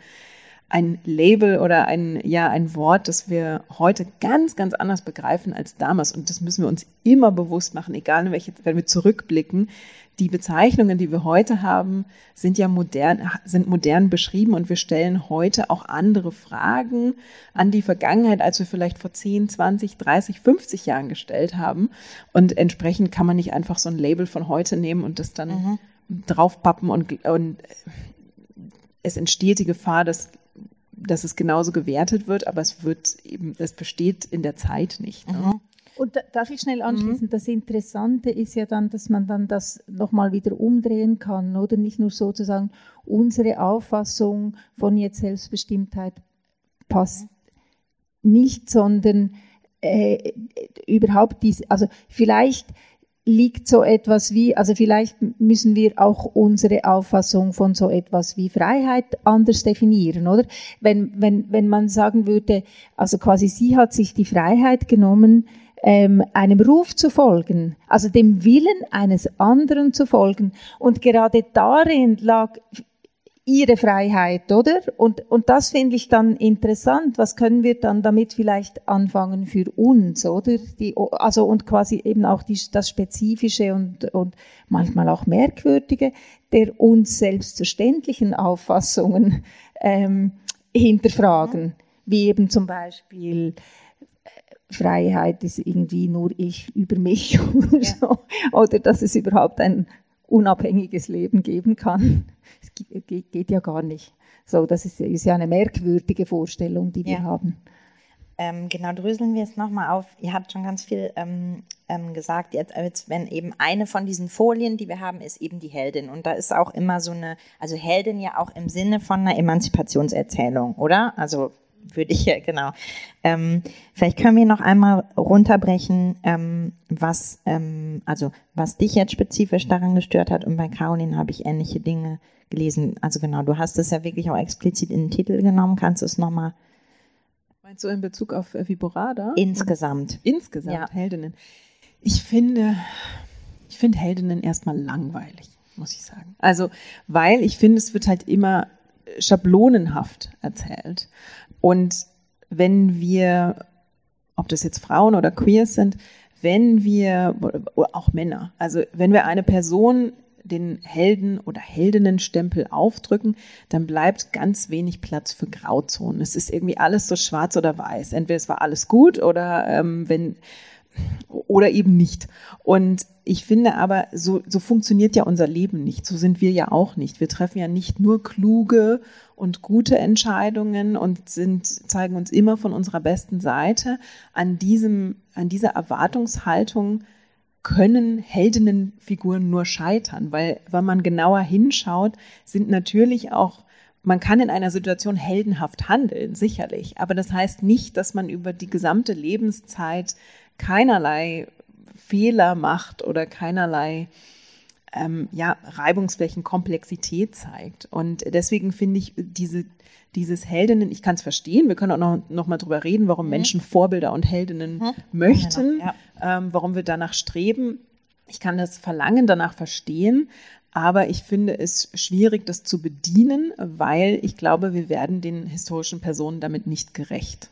Label oder ein Wort, das wir heute ganz, ganz anders begreifen als damals. Und das müssen wir uns immer bewusst machen, egal in welche, wenn wir zurückblicken. Die Bezeichnungen, die wir heute haben, sind modern beschrieben und wir stellen heute auch andere Fragen an die Vergangenheit, als wir vielleicht vor 10, 20, 30, 50 Jahren gestellt haben. Und entsprechend kann man nicht einfach so ein Label von heute nehmen und das dann draufpappen und es entsteht die Gefahr, dass es genauso gewertet wird, aber es besteht in der Zeit nicht. Ne? Und darf ich schnell anschließen? Das Interessante ist ja dann, dass man dann das nochmal wieder umdrehen kann, oder nicht nur sozusagen unsere Auffassung von jetzt Selbstbestimmtheit passt nicht, sondern überhaupt also vielleicht liegt so etwas wie, also vielleicht müssen wir auch unsere Auffassung von so etwas wie Freiheit anders definieren, oder? Wenn man sagen würde, also quasi sie hat sich die Freiheit genommen, einem Ruf zu folgen, also dem Willen eines anderen zu folgen, und gerade darin lag ihre Freiheit, oder? Und das finde ich dann interessant. Was können wir dann damit vielleicht anfangen für uns, oder? Also, und quasi eben auch das Spezifische und manchmal auch Merkwürdige der uns selbstverständlichen Auffassungen hinterfragen. Wie eben zum Beispiel Freiheit ist irgendwie nur ich über mich oder so. Oder dass es überhaupt ein unabhängiges Leben geben kann. Es geht ja gar nicht. So, das ist ja eine merkwürdige Vorstellung, die wir haben. Genau, dröseln wir es nochmal auf. Ihr habt schon ganz viel gesagt, jetzt, wenn eben eine von diesen Folien, die wir haben, ist eben die Heldin. Und da ist auch immer so eine, also Heldin ja auch im Sinne von einer Emanzipationserzählung, oder? Also würde ich ja, genau. Vielleicht können wir noch einmal runterbrechen, was dich jetzt spezifisch daran gestört hat. Und bei Caroline habe ich ähnliche Dinge gelesen. Also genau, du hast es ja wirklich auch explizit in den Titel genommen. Kannst du es nochmal? Meinst du in Bezug auf Viborada? Insgesamt. Insgesamt, ja. Heldinnen. Ich finde Heldinnen erstmal langweilig, muss ich sagen. Also, weil ich finde, es wird halt immer schablonenhaft erzählt. Und wenn wir, ob das jetzt Frauen oder Queers sind, oder auch Männer, also wenn wir eine Person den Helden- oder Heldinnenstempel aufdrücken, dann bleibt ganz wenig Platz für Grauzonen. Es ist irgendwie alles so schwarz oder weiß. Entweder es war alles gut oder oder eben nicht. Und ich finde aber, so funktioniert ja unser Leben nicht. So sind wir ja auch nicht. Wir treffen ja nicht nur kluge und gute Entscheidungen und zeigen uns immer von unserer besten Seite. An dieser Erwartungshaltung können Heldinnenfiguren nur scheitern, weil wenn man genauer hinschaut, sind natürlich auch, man kann in einer Situation heldenhaft handeln, sicherlich, aber das heißt nicht, dass man über die gesamte Lebenszeit keinerlei Fehler macht oder keinerlei Reibungsflächen, Komplexität zeigt. Und deswegen finde ich dieses Heldinnen, ich kann es verstehen, wir können auch noch mal drüber reden, warum Menschen Vorbilder und Heldinnen möchten, warum wir danach streben. Ich kann das Verlangen danach verstehen, aber ich finde es schwierig, das zu bedienen, weil ich glaube, wir werden den historischen Personen damit nicht gerecht.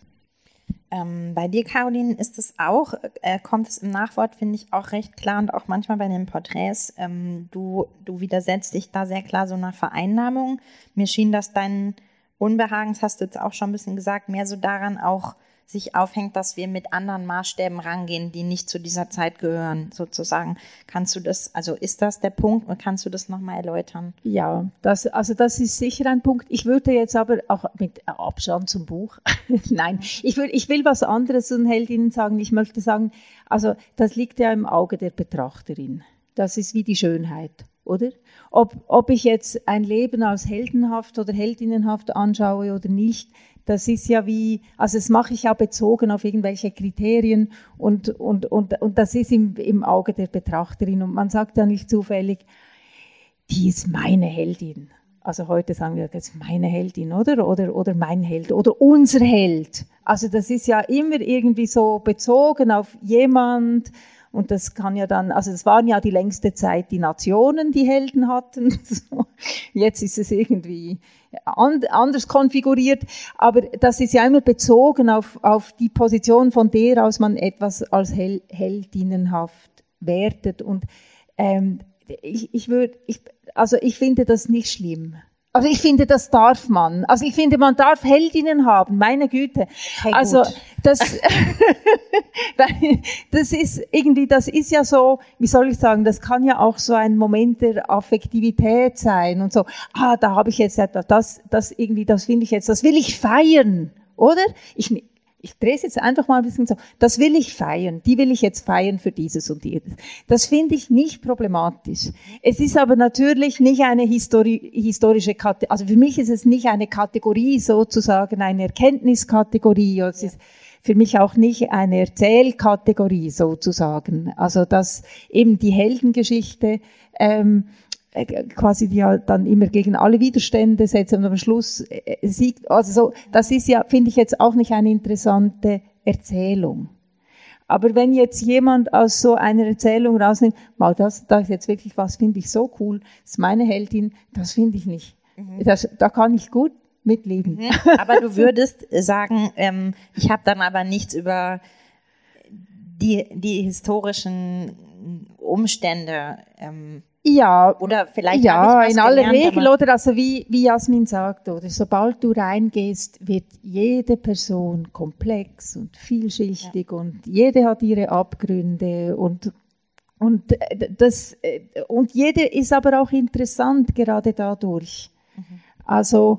Bei dir, Caroline, ist es auch, kommt es im Nachwort, finde ich, auch recht klar und auch manchmal bei den Porträts, du widersetzt dich da sehr klar so einer Vereinnahmung. Mir schien, dass dein Unbehagen, das hast du jetzt auch schon ein bisschen gesagt, mehr so daran auch sich aufhängt, dass wir mit anderen Maßstäben rangehen, die nicht zu dieser Zeit gehören, sozusagen. Kannst du das, also ist das der Punkt, oder kannst du das nochmal erläutern? Ja, das ist sicher ein Punkt. Ich würde jetzt aber auch mit Abstand zum Buch, nein, ich will was anderes zu den Heldinnen sagen. Ich möchte sagen, also das liegt ja im Auge der Betrachterin. Das ist wie die Schönheit, oder? Ob ich jetzt ein Leben als heldenhaft oder heldinnenhaft anschaue oder nicht, das ist ja wie, also das mache ich ja bezogen auf irgendwelche Kriterien und das ist im Auge der Betrachterin. Und man sagt ja nicht zufällig, die ist meine Heldin. Also heute sagen wir, das ist meine Heldin, oder mein Held oder unser Held. Also das ist ja immer irgendwie so bezogen auf jemand. Und das kann ja dann, also das waren ja die längste Zeit die Nationen, die Helden hatten. Jetzt ist es irgendwie anders konfiguriert. Aber das ist ja immer bezogen auf die Position, von der aus man etwas als heldinnenhaft wertet. Und ich finde das nicht schlimm. Also ich finde, das darf man. Also ich finde, man darf Heldinnen haben, meine Güte. Hey, also das ist irgendwie, das ist ja so, wie soll ich sagen, das kann ja auch so ein Moment der Affektivität sein und so. Da habe ich jetzt etwas, das finde ich jetzt, das will ich feiern, oder? Ich drehe es jetzt einfach mal ein bisschen so. Das will ich feiern. Die will ich jetzt feiern für dieses und jenes. Das finde ich nicht problematisch. Es ist aber natürlich nicht eine historische Kategorie. Also für mich ist es nicht eine Kategorie, sozusagen eine Erkenntniskategorie. Es ist für mich auch nicht eine Erzählkategorie sozusagen. Also dass eben die Heldengeschichte quasi die ja dann immer gegen alle Widerstände setzt und am Schluss siegt. Also so, das ist ja, finde ich jetzt auch nicht eine interessante Erzählung. Aber wenn jetzt jemand aus so einer Erzählung rausnimmt, wow, da ist jetzt wirklich was, finde ich so cool, das ist meine Heldin, das finde ich nicht. Da kann ich gut mitleben. Aber du würdest sagen, ich habe dann aber nichts über die historischen Umstände. Ja, oder vielleicht ja, ich in aller Regel, oder also wie Jasmin sagt, oder sobald du reingehst, wird jede Person komplex und vielschichtig und jede hat ihre Abgründe und jede ist aber auch interessant gerade dadurch. Also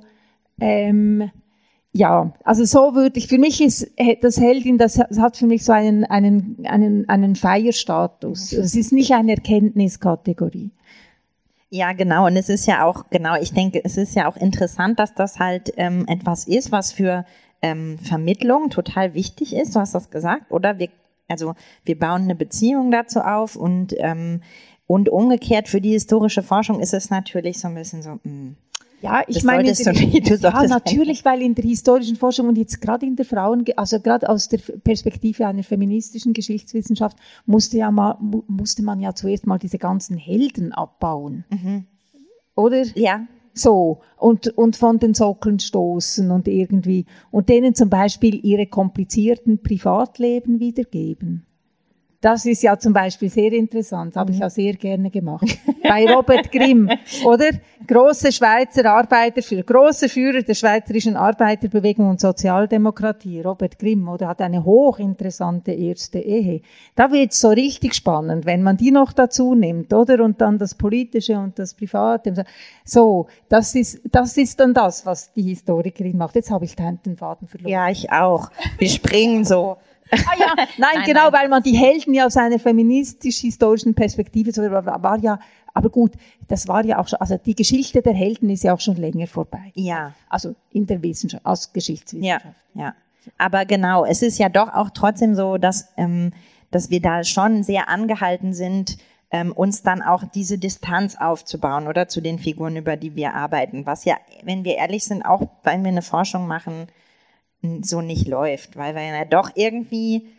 ja, also so würde ich, für mich ist das Heldin, das hat für mich so einen Feierstatus. Es ist nicht eine Erkenntniskategorie. Ja, genau. Und es ist ja auch, ich denke, es ist ja auch interessant, dass das halt etwas ist, was für Vermittlung total wichtig ist. Du hast das gesagt, oder? Wir bauen eine Beziehung dazu auf und umgekehrt für die historische Forschung ist es natürlich so ein bisschen so, ja, ich meine, natürlich, weil in der historischen Forschung und jetzt gerade in der also gerade aus der Perspektive einer feministischen Geschichtswissenschaft musste man ja zuerst mal diese ganzen Helden abbauen. Oder? Ja. So. Und von den Sockeln stoßen und irgendwie, und denen zum Beispiel ihre komplizierten Privatleben wiedergeben. Das ist ja zum Beispiel sehr interessant, habe ich ja sehr gerne gemacht. Bei Robert Grimm, oder? Große Schweizer Arbeiter, großer Führer der schweizerischen Arbeiterbewegung und Sozialdemokratie, Robert Grimm, oder? Hat eine hochinteressante erste Ehe. Da wird's so richtig spannend, wenn man die noch dazu nimmt, oder? Und dann das Politische und das Private. So, das ist dann das, was die Historikerin macht. Jetzt habe ich den Faden verloren. Ja, ich auch. Wir springen so. Ja, nein, genau, weil man die Helden ja aus einer feministisch-historischen Perspektive, war ja, aber gut, das war ja auch schon, also die Geschichte der Helden ist ja auch schon länger vorbei. Ja. Also in der Wissenschaft, aus Geschichtswissenschaft. Ja. Aber genau, es ist ja doch auch trotzdem so, dass wir da schon sehr angehalten sind, uns dann auch diese Distanz aufzubauen, oder zu den Figuren, über die wir arbeiten, was ja, wenn wir ehrlich sind, auch wenn wir eine Forschung machen, so nicht läuft, weil man ja doch irgendwie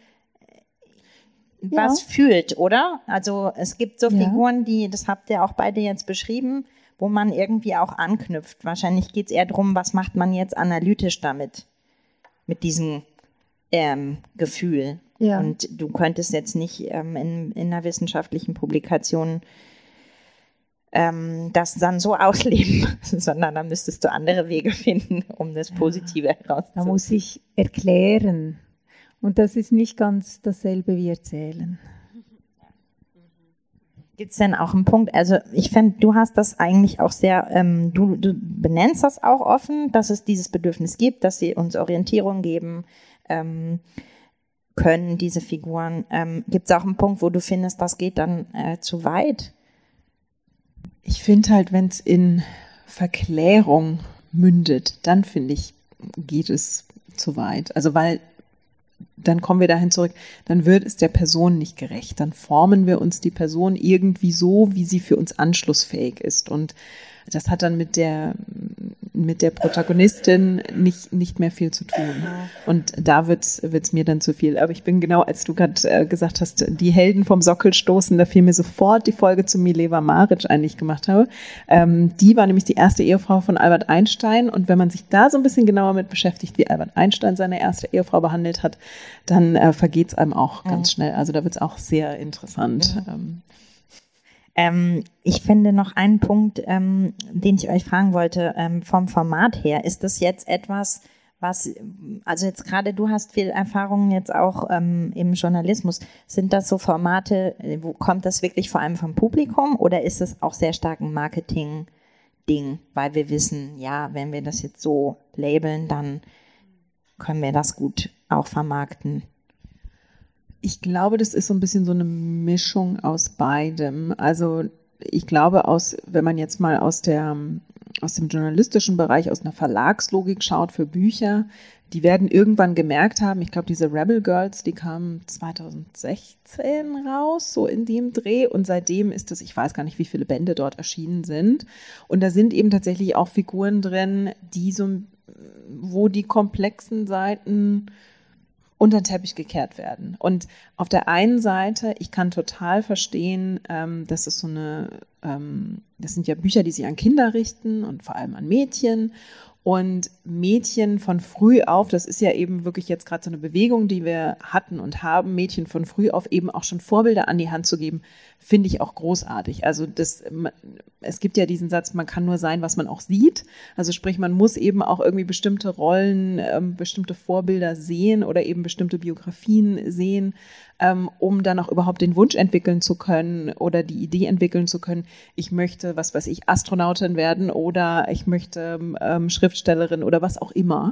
was fühlt, oder? Also es gibt so Figuren, das habt ihr auch beide jetzt beschrieben, wo man irgendwie auch anknüpft. Wahrscheinlich geht es eher darum, was macht man jetzt analytisch damit, mit diesem Gefühl. Ja. Und du könntest jetzt nicht in einer wissenschaftlichen Publikation das dann so ausleben, sondern da müsstest du andere Wege finden, um das Positive herauszufinden. Da muss ich erklären. Und das ist nicht ganz dasselbe wie erzählen. Gibt es denn auch einen Punkt, also ich finde, du hast das eigentlich auch sehr, du benennst das auch offen, dass es dieses Bedürfnis gibt, dass sie uns Orientierung geben können, diese Figuren. Gibt es auch einen Punkt, wo du findest, das geht dann zu weit? Ich finde halt, wenn es in Verklärung mündet, dann finde ich, geht es zu weit. Also weil, dann kommen wir dahin zurück, dann wird es der Person nicht gerecht. Dann formen wir uns die Person irgendwie so, wie sie für uns anschlussfähig ist. Und das hat dann mit der Protagonistin nicht mehr viel zu tun. Und da wird's mir dann zu viel. Aber ich bin genau, als du gerade gesagt hast, die Helden vom Sockel stoßen, da fiel mir sofort die Folge zu Mileva Maric ein, die ich gemacht habe. Die war nämlich die erste Ehefrau von Albert Einstein. Und wenn man sich da so ein bisschen genauer mit beschäftigt, wie Albert Einstein seine erste Ehefrau behandelt hat, dann vergeht's einem auch ganz schnell. Also da wird's auch sehr interessant. Ich finde noch einen Punkt, den ich euch fragen wollte, vom Format her. Ist das jetzt etwas, was, also jetzt gerade du hast viel Erfahrung jetzt auch im Journalismus. Sind das so Formate, wo kommt das wirklich vor allem vom Publikum oder ist es auch sehr stark ein Marketing-Ding? Weil wir wissen, ja, wenn wir das jetzt so labeln, dann können wir das gut auch vermarkten. Ich glaube, das ist so ein bisschen so eine Mischung aus beidem. Also ich glaube, wenn man jetzt mal aus dem journalistischen Bereich, aus einer Verlagslogik schaut für Bücher, die werden irgendwann gemerkt haben, ich glaube, diese Rebel Girls, die kamen 2016 raus, so in dem Dreh. Und seitdem ist es, ich weiß gar nicht, wie viele Bände dort erschienen sind. Und da sind eben tatsächlich auch Figuren drin, die so, wo die komplexen Seiten unter den Teppich gekehrt werden. Und auf der einen Seite, ich kann total verstehen, dass es das sind ja Bücher, die sich an Kinder richten und vor allem an Mädchen. Und Mädchen von früh auf, das ist ja eben wirklich jetzt gerade so eine Bewegung, die wir hatten und haben, Mädchen von früh auf eben auch schon Vorbilder an die Hand zu geben, finde ich auch großartig. Also es gibt ja diesen Satz, man kann nur sein, was man auch sieht. Also sprich, man muss eben auch irgendwie bestimmte Rollen, bestimmte Vorbilder sehen oder eben bestimmte Biografien sehen, um dann auch überhaupt den Wunsch entwickeln zu können oder die Idee entwickeln zu können, ich möchte, was weiß ich, Astronautin werden oder ich möchte Schriftstellerin oder was auch immer.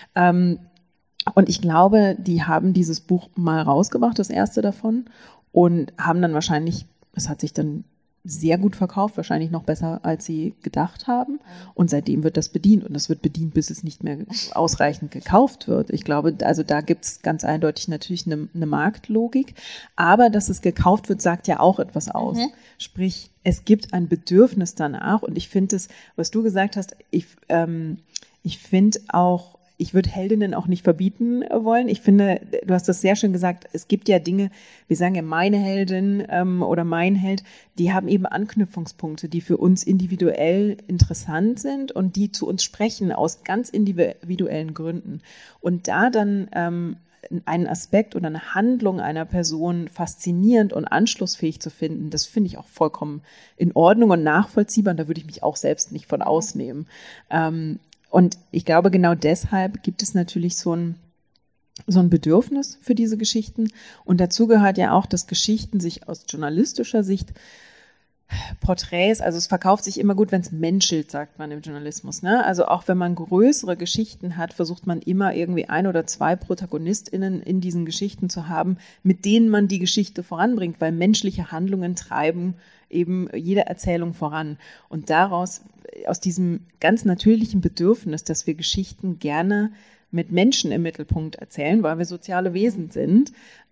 Und ich glaube, die haben dieses Buch mal rausgebracht, das erste davon, und haben dann wahrscheinlich, es hat sich dann sehr gut verkauft, wahrscheinlich noch besser, als sie gedacht haben. Und seitdem wird das bedient. Und das wird bedient, bis es nicht mehr ausreichend gekauft wird. Ich glaube, also da gibt es ganz eindeutig natürlich eine Marktlogik. Aber dass es gekauft wird, sagt ja auch etwas aus. Sprich, es gibt ein Bedürfnis danach. Und ich finde es, was du gesagt hast, ich finde auch, ich würde Heldinnen auch nicht verbieten wollen. Ich finde, du hast das sehr schön gesagt, es gibt ja Dinge, wir sagen ja meine Heldin oder mein Held, die haben eben Anknüpfungspunkte, die für uns individuell interessant sind und die zu uns sprechen aus ganz individuellen Gründen. Und da dann einen Aspekt oder eine Handlung einer Person faszinierend und anschlussfähig zu finden, das finde ich auch vollkommen in Ordnung und nachvollziehbar. Und da würde ich mich auch selbst nicht von ausnehmen. Und ich glaube, genau deshalb gibt es natürlich so ein Bedürfnis für diese Geschichten. Und dazu gehört ja auch, dass Geschichten sich aus journalistischer Sicht Porträts, also es verkauft sich immer gut, wenn es menschelt, sagt man im Journalismus, ne? Also auch wenn man größere Geschichten hat, versucht man immer irgendwie 1 oder 2 ProtagonistInnen in diesen Geschichten zu haben, mit denen man die Geschichte voranbringt, weil menschliche Handlungen treiben eben jede Erzählung voran. Und daraus, aus diesem ganz natürlichen Bedürfnis, dass wir Geschichten gerne mit Menschen im Mittelpunkt erzählen, weil wir soziale Wesen sind,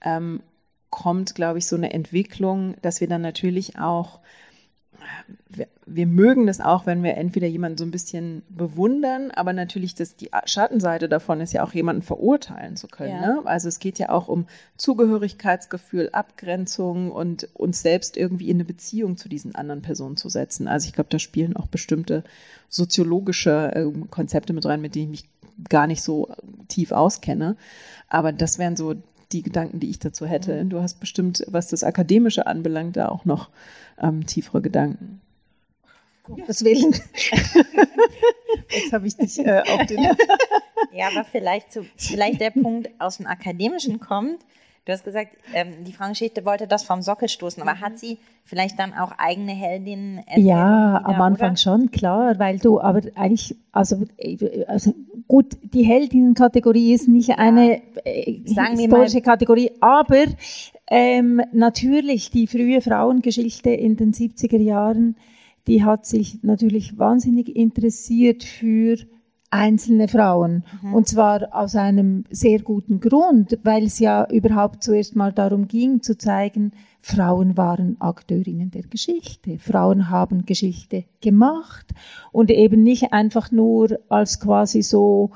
kommt, glaube ich, so eine Entwicklung, dass wir dann natürlich auch, wir mögen das auch, wenn wir entweder jemanden so ein bisschen bewundern, aber natürlich die Schattenseite davon ist ja auch, jemanden verurteilen zu können. Ja. Ne? Also es geht ja auch um Zugehörigkeitsgefühl, Abgrenzung und uns selbst irgendwie in eine Beziehung zu diesen anderen Personen zu setzen. Also ich glaube, da spielen auch bestimmte soziologische Konzepte mit rein, mit denen ich mich gar nicht so tief auskenne. Aber das wären so die Gedanken, die ich dazu hätte. Du hast bestimmt, was das Akademische anbelangt, da auch noch tiefere Gedanken. Gottes Willen. Jetzt habe ich dich auf den... Ja, aber vielleicht der Punkt aus dem Akademischen kommt. Du hast gesagt, die Frauengeschichte wollte das vom Sockel stoßen, aber hat sie vielleicht dann auch eigene Heldinnen entdeckt? Ja, wieder, am Anfang oder? Schon, klar, weil du aber eigentlich, also gut, die Heldinnenkategorie ist nicht eine historische Kategorie, aber natürlich die frühe Frauengeschichte in den 70er Jahren, die hat sich natürlich wahnsinnig interessiert für einzelne Frauen. Und zwar aus einem sehr guten Grund, weil es ja überhaupt zuerst mal darum ging, zu zeigen, Frauen waren Akteurinnen der Geschichte. Frauen haben Geschichte gemacht und eben nicht einfach nur als quasi so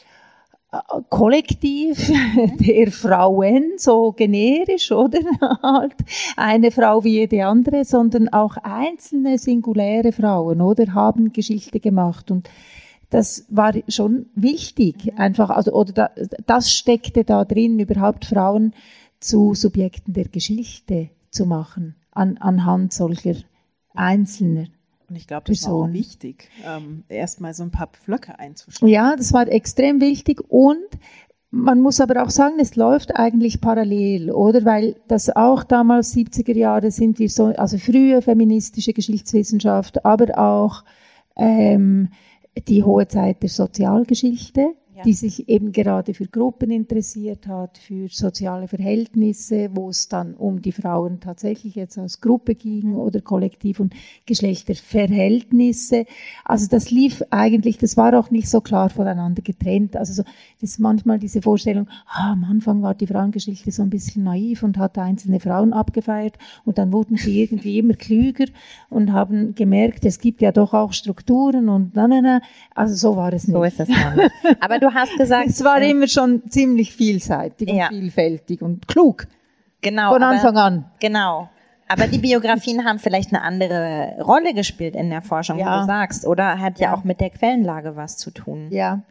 Kollektiv der Frauen, so generisch, oder? Halt eine Frau wie jede andere, sondern auch einzelne singuläre Frauen, oder? Haben Geschichte gemacht. Und das war schon wichtig, einfach, also, oder das steckte da drin, überhaupt Frauen zu Subjekten der Geschichte zu machen, anhand solcher einzelner. Und ich glaube, das war auch wichtig, erstmal so ein paar Pflöcke einzuschlagen. Ja, das war extrem wichtig und man muss aber auch sagen, es läuft eigentlich parallel, oder? Weil das auch damals 70er Jahre sind wir so, also frühe feministische Geschichtswissenschaft, aber auch die hohe Zeit der Sozialgeschichte, die sich eben gerade für Gruppen interessiert hat, für soziale Verhältnisse, wo es dann um die Frauen tatsächlich jetzt als Gruppe ging oder Kollektiv und Geschlechterverhältnisse. Also das lief eigentlich, das war auch nicht so klar voneinander getrennt. Also so, das ist manchmal diese Vorstellung, am Anfang war die Frauengeschichte so ein bisschen naiv und hat einzelne Frauen abgefeiert und dann wurden sie irgendwie immer klüger und haben gemerkt, es gibt ja doch auch Strukturen und also so war es nicht. So ist es dann. Aber du hast gesagt, es war immer schon ziemlich vielseitig und vielfältig und klug. Genau. Von Anfang an. Genau. Aber die Biografien haben vielleicht eine andere Rolle gespielt in der Forschung, wie du sagst, oder? Hat ja auch mit der Quellenlage was zu tun. Ja.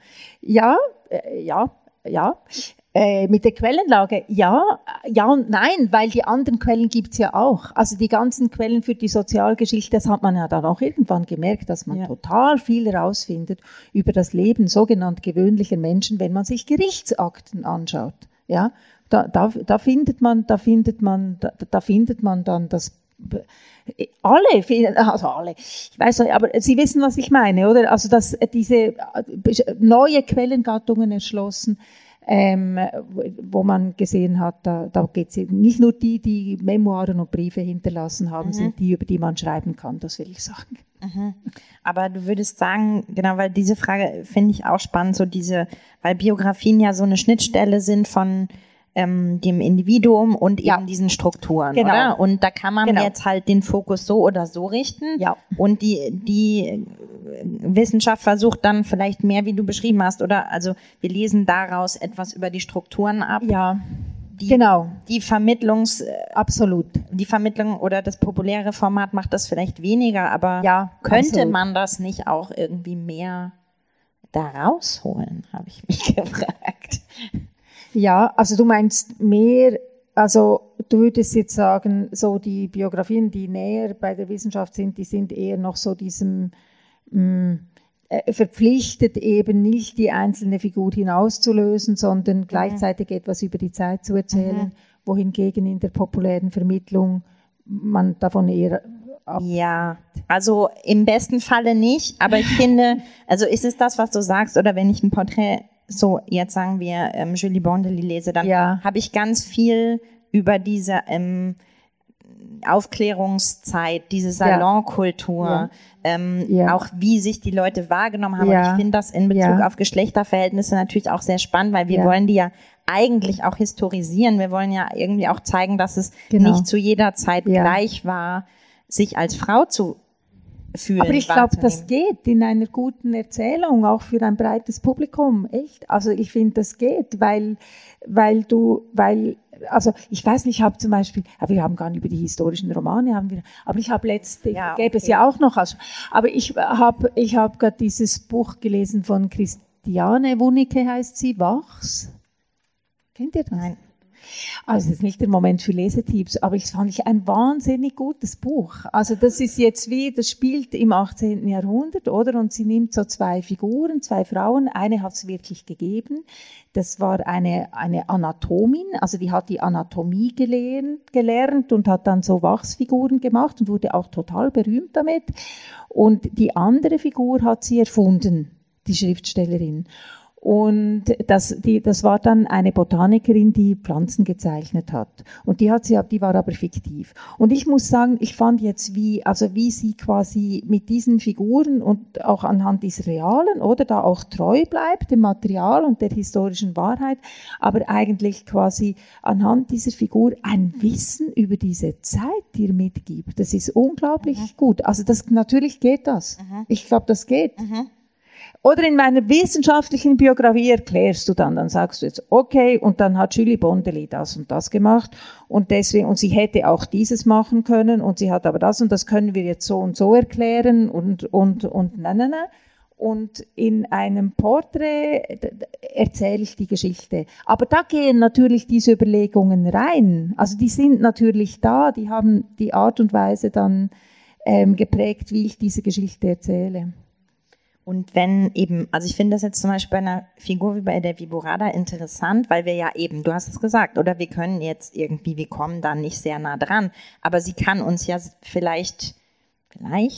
Mit der Quellenlage, ja und nein, weil die anderen Quellen gibt's ja auch. Also die ganzen Quellen für die Sozialgeschichte, das hat man ja dann auch irgendwann gemerkt, dass man total viel herausfindet über das Leben sogenannt gewöhnlicher Menschen, wenn man sich Gerichtsakten anschaut. Ja, da findet man dann das. Alle, ich weiß nicht, aber Sie wissen, was ich meine, oder? Also, dass diese neue Quellengattungen erschlossen, wo man gesehen hat, da geht es eben nicht nur die Memoiren und Briefe hinterlassen haben, sind die, über die man schreiben kann, das will ich sagen. Aber du würdest sagen, genau, weil diese Frage finde ich auch spannend, weil Biografien ja so eine Schnittstelle sind von dem Individuum und eben diesen Strukturen, oder? Und da kann man jetzt halt den Fokus so oder so richten. Ja. Und die Wissenschaft versucht dann vielleicht mehr, wie du beschrieben hast, oder? Also wir lesen daraus etwas über die Strukturen ab. Ja. Die absolut. Die Vermittlung oder das populäre Format macht das vielleicht weniger, aber könnte man das nicht auch irgendwie mehr da rausholen, habe ich mich gefragt. Ja, also du meinst mehr, also du würdest jetzt sagen, so die Biografien, die näher bei der Wissenschaft sind, die sind eher noch so diesem verpflichtet, eben nicht die einzelne Figur hinauszulösen, sondern gleichzeitig etwas über die Zeit zu erzählen, wohingegen in der populären Vermittlung man davon eher Ja, also im besten Falle nicht, aber ich finde, also ist es das, was du sagst, oder wenn ich ein Porträt, so jetzt sagen wir Julie Bondely lese, dann habe ich ganz viel über diese Aufklärungszeit, diese Salonkultur, auch wie sich die Leute wahrgenommen haben. Und ich finde das in Bezug auf Geschlechterverhältnisse natürlich auch sehr spannend, weil wir wollen die ja eigentlich auch historisieren. Wir wollen ja irgendwie auch zeigen, dass es nicht zu jeder Zeit gleich war, sich als Frau zu fühlen. Aber ich glaube, das geht in einer guten Erzählung, auch für ein breites Publikum, echt. Also ich finde, das geht, weil also ich weiß nicht, ich habe zum Beispiel, aber wir haben gar nicht über die historischen Romane, aber ich habe gäbe es ja auch noch, aber ich habe gerade dieses Buch gelesen von Christiane Wunicke, heißt sie, Wachs. Kennt ihr das? Nein. Also das ist nicht der Moment für Lesetipps, aber ich fand ein wahnsinnig gutes Buch. Also das ist jetzt das spielt im 18. Jahrhundert, oder? Und sie nimmt so zwei Figuren, zwei Frauen. Eine hat es wirklich gegeben. Das war eine Anatomin, also die hat die Anatomie gelernt und hat dann so Wachsfiguren gemacht und wurde auch total berühmt damit. Und die andere Figur hat sie erfunden, die Schriftstellerin. Und das war dann eine Botanikerin, die Pflanzen gezeichnet hat. Und die war aber fiktiv. Und ich muss sagen, ich fand jetzt, wie sie quasi mit diesen Figuren und auch anhand des Realen, oder da auch treu bleibt, dem Material und der historischen Wahrheit, aber eigentlich quasi anhand dieser Figur ein Wissen über diese Zeit dir mitgibt. Das ist unglaublich gut. Also natürlich geht das. Ich glaube, das geht. Oder in meiner wissenschaftlichen Biografie erklärst du dann sagst du jetzt, okay, und dann hat Julie Bondely das und das gemacht und deswegen, und sie hätte auch dieses machen können und sie hat aber das und das können wir jetzt so und so erklären und nein. Und in einem Porträt erzähle ich die Geschichte. Aber da gehen natürlich diese Überlegungen rein. Also die sind natürlich da, die haben die Art und Weise dann geprägt, wie ich diese Geschichte erzähle. Und wenn eben, also ich finde das jetzt zum Beispiel bei einer Figur wie bei der Viborada interessant, weil wir ja eben, du hast es gesagt, oder wir können jetzt irgendwie, wir kommen da nicht sehr nah dran, aber sie kann uns ja vielleicht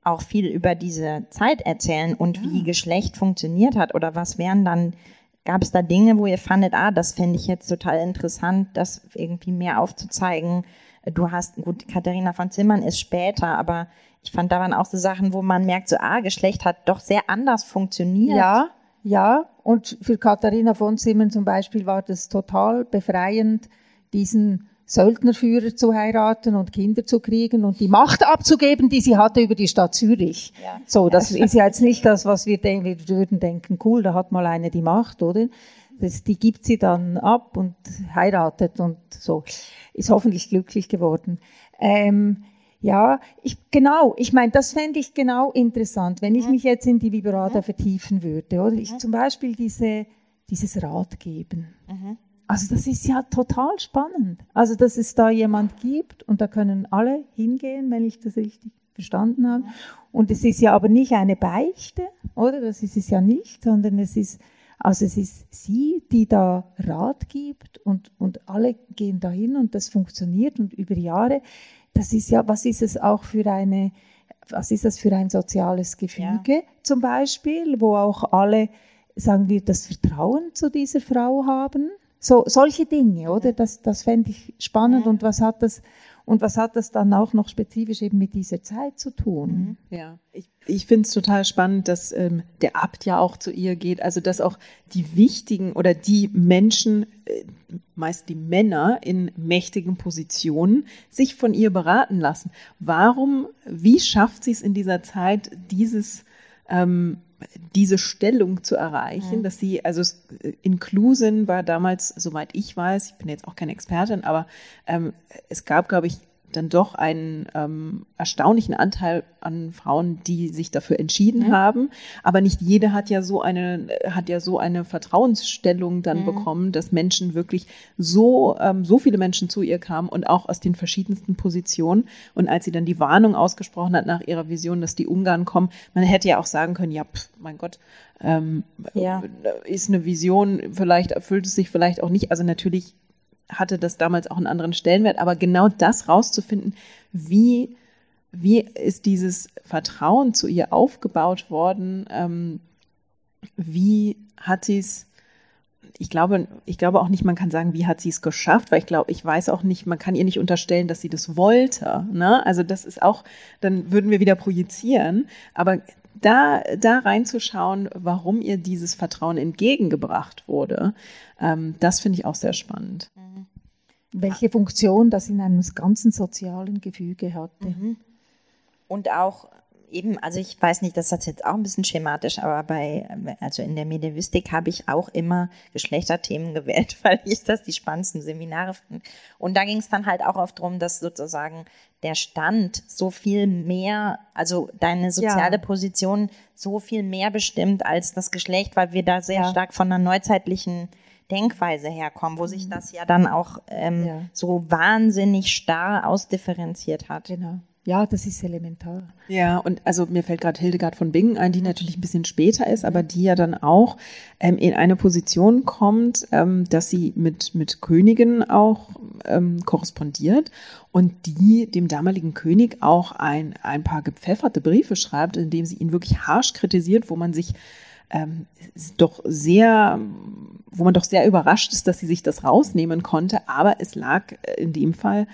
auch viel über diese Zeit erzählen und wie Geschlecht funktioniert hat oder was wären dann, gab es da Dinge, wo ihr fandet, das fände ich jetzt total interessant, das irgendwie mehr aufzuzeigen. Du hast, gut, Katharina von Zimmern ist später, aber ich fand, da waren auch so Sachen, wo man merkt, so, Geschlecht hat doch sehr anders funktioniert. Ja, und für Katharina von Zimmern zum Beispiel war das total befreiend, diesen Söldnerführer zu heiraten und Kinder zu kriegen und die Macht abzugeben, die sie hatte über die Stadt Zürich. Ja. So, das ist ja jetzt nicht das, was wir denken. Wir würden denken, cool, da hat mal eine die Macht, oder? Die gibt sie dann ab und heiratet und so. Ist hoffentlich glücklich geworden. Ich meine, das fände ich genau interessant, wenn ich mich jetzt in die Vibrada vertiefen würde, oder? Zum Beispiel dieses Ratgeben. Also das ist ja total spannend. Also, dass es da jemand gibt und da können alle hingehen, wenn ich das richtig verstanden habe. Und es ist ja aber nicht eine Beichte, oder? Das ist es ja nicht, sondern es ist sie, die da Rat gibt und alle gehen dahin und das funktioniert und über Jahre. Das ist ja, was ist das für ein soziales Gefüge zum Beispiel, wo auch alle, sagen wir, das Vertrauen zu dieser Frau haben? So, solche Dinge, oder? Das fände ich spannend. Und was hat das dann auch noch spezifisch eben mit dieser Zeit zu tun? Ja, ich finde es total spannend, dass der Abt ja auch zu ihr geht, also dass auch die wichtigen oder die Menschen, meist die Männer in mächtigen Positionen, sich von ihr beraten lassen. Wie schafft sie es in dieser Zeit, diese Stellung zu erreichen, dass sie, also in Klusen war damals, soweit ich weiß, ich bin jetzt auch keine Expertin, aber es gab, glaube ich, dann doch einen erstaunlichen Anteil an Frauen, die sich dafür entschieden haben. Aber nicht jede hat ja so eine Vertrauensstellung dann bekommen, dass Menschen wirklich so viele Menschen zu ihr kamen und auch aus den verschiedensten Positionen. Und als sie dann die Warnung ausgesprochen hat nach ihrer Vision, dass die Ungarn kommen, man hätte ja auch sagen können, mein Gott, ist eine Vision, vielleicht erfüllt es sich, vielleicht auch nicht. Also natürlich hatte das damals auch einen anderen Stellenwert, aber genau das rauszufinden, wie ist dieses Vertrauen zu ihr aufgebaut worden, wie hat sie es, ich glaube auch nicht, man kann sagen, wie hat sie es geschafft, weil ich weiß auch nicht, man kann ihr nicht unterstellen, dass sie das wollte, ne? Also das ist auch, dann würden wir wieder projizieren, aber da reinzuschauen, warum ihr dieses Vertrauen entgegengebracht wurde, das finde ich auch sehr spannend. Welche Funktion das in einem ganzen sozialen Gefüge hatte. Und auch eben, also ich weiß nicht, das ist jetzt auch ein bisschen schematisch, aber also in der Medievistik habe ich auch immer Geschlechterthemen gewählt, weil ich das die spannendsten Seminare fand. Und da ging es dann halt auch oft darum, dass sozusagen der Stand so viel mehr, also deine soziale Position so viel mehr bestimmt als das Geschlecht, weil wir da sehr stark von einer neuzeitlichen Denkweise herkommen, wo sich das ja dann auch so wahnsinnig starr ausdifferenziert hat. Genau. Ja, das ist elementar. Ja, und also mir fällt gerade Hildegard von Bingen ein, die natürlich ein bisschen später ist, aber die ja dann auch in eine Position kommt, dass sie mit Königen auch korrespondiert und die dem damaligen König auch ein paar gepfefferte Briefe schreibt, in dem sie ihn wirklich harsch kritisiert, wo man doch sehr überrascht ist, dass sie sich das rausnehmen konnte, aber es lag in dem Fall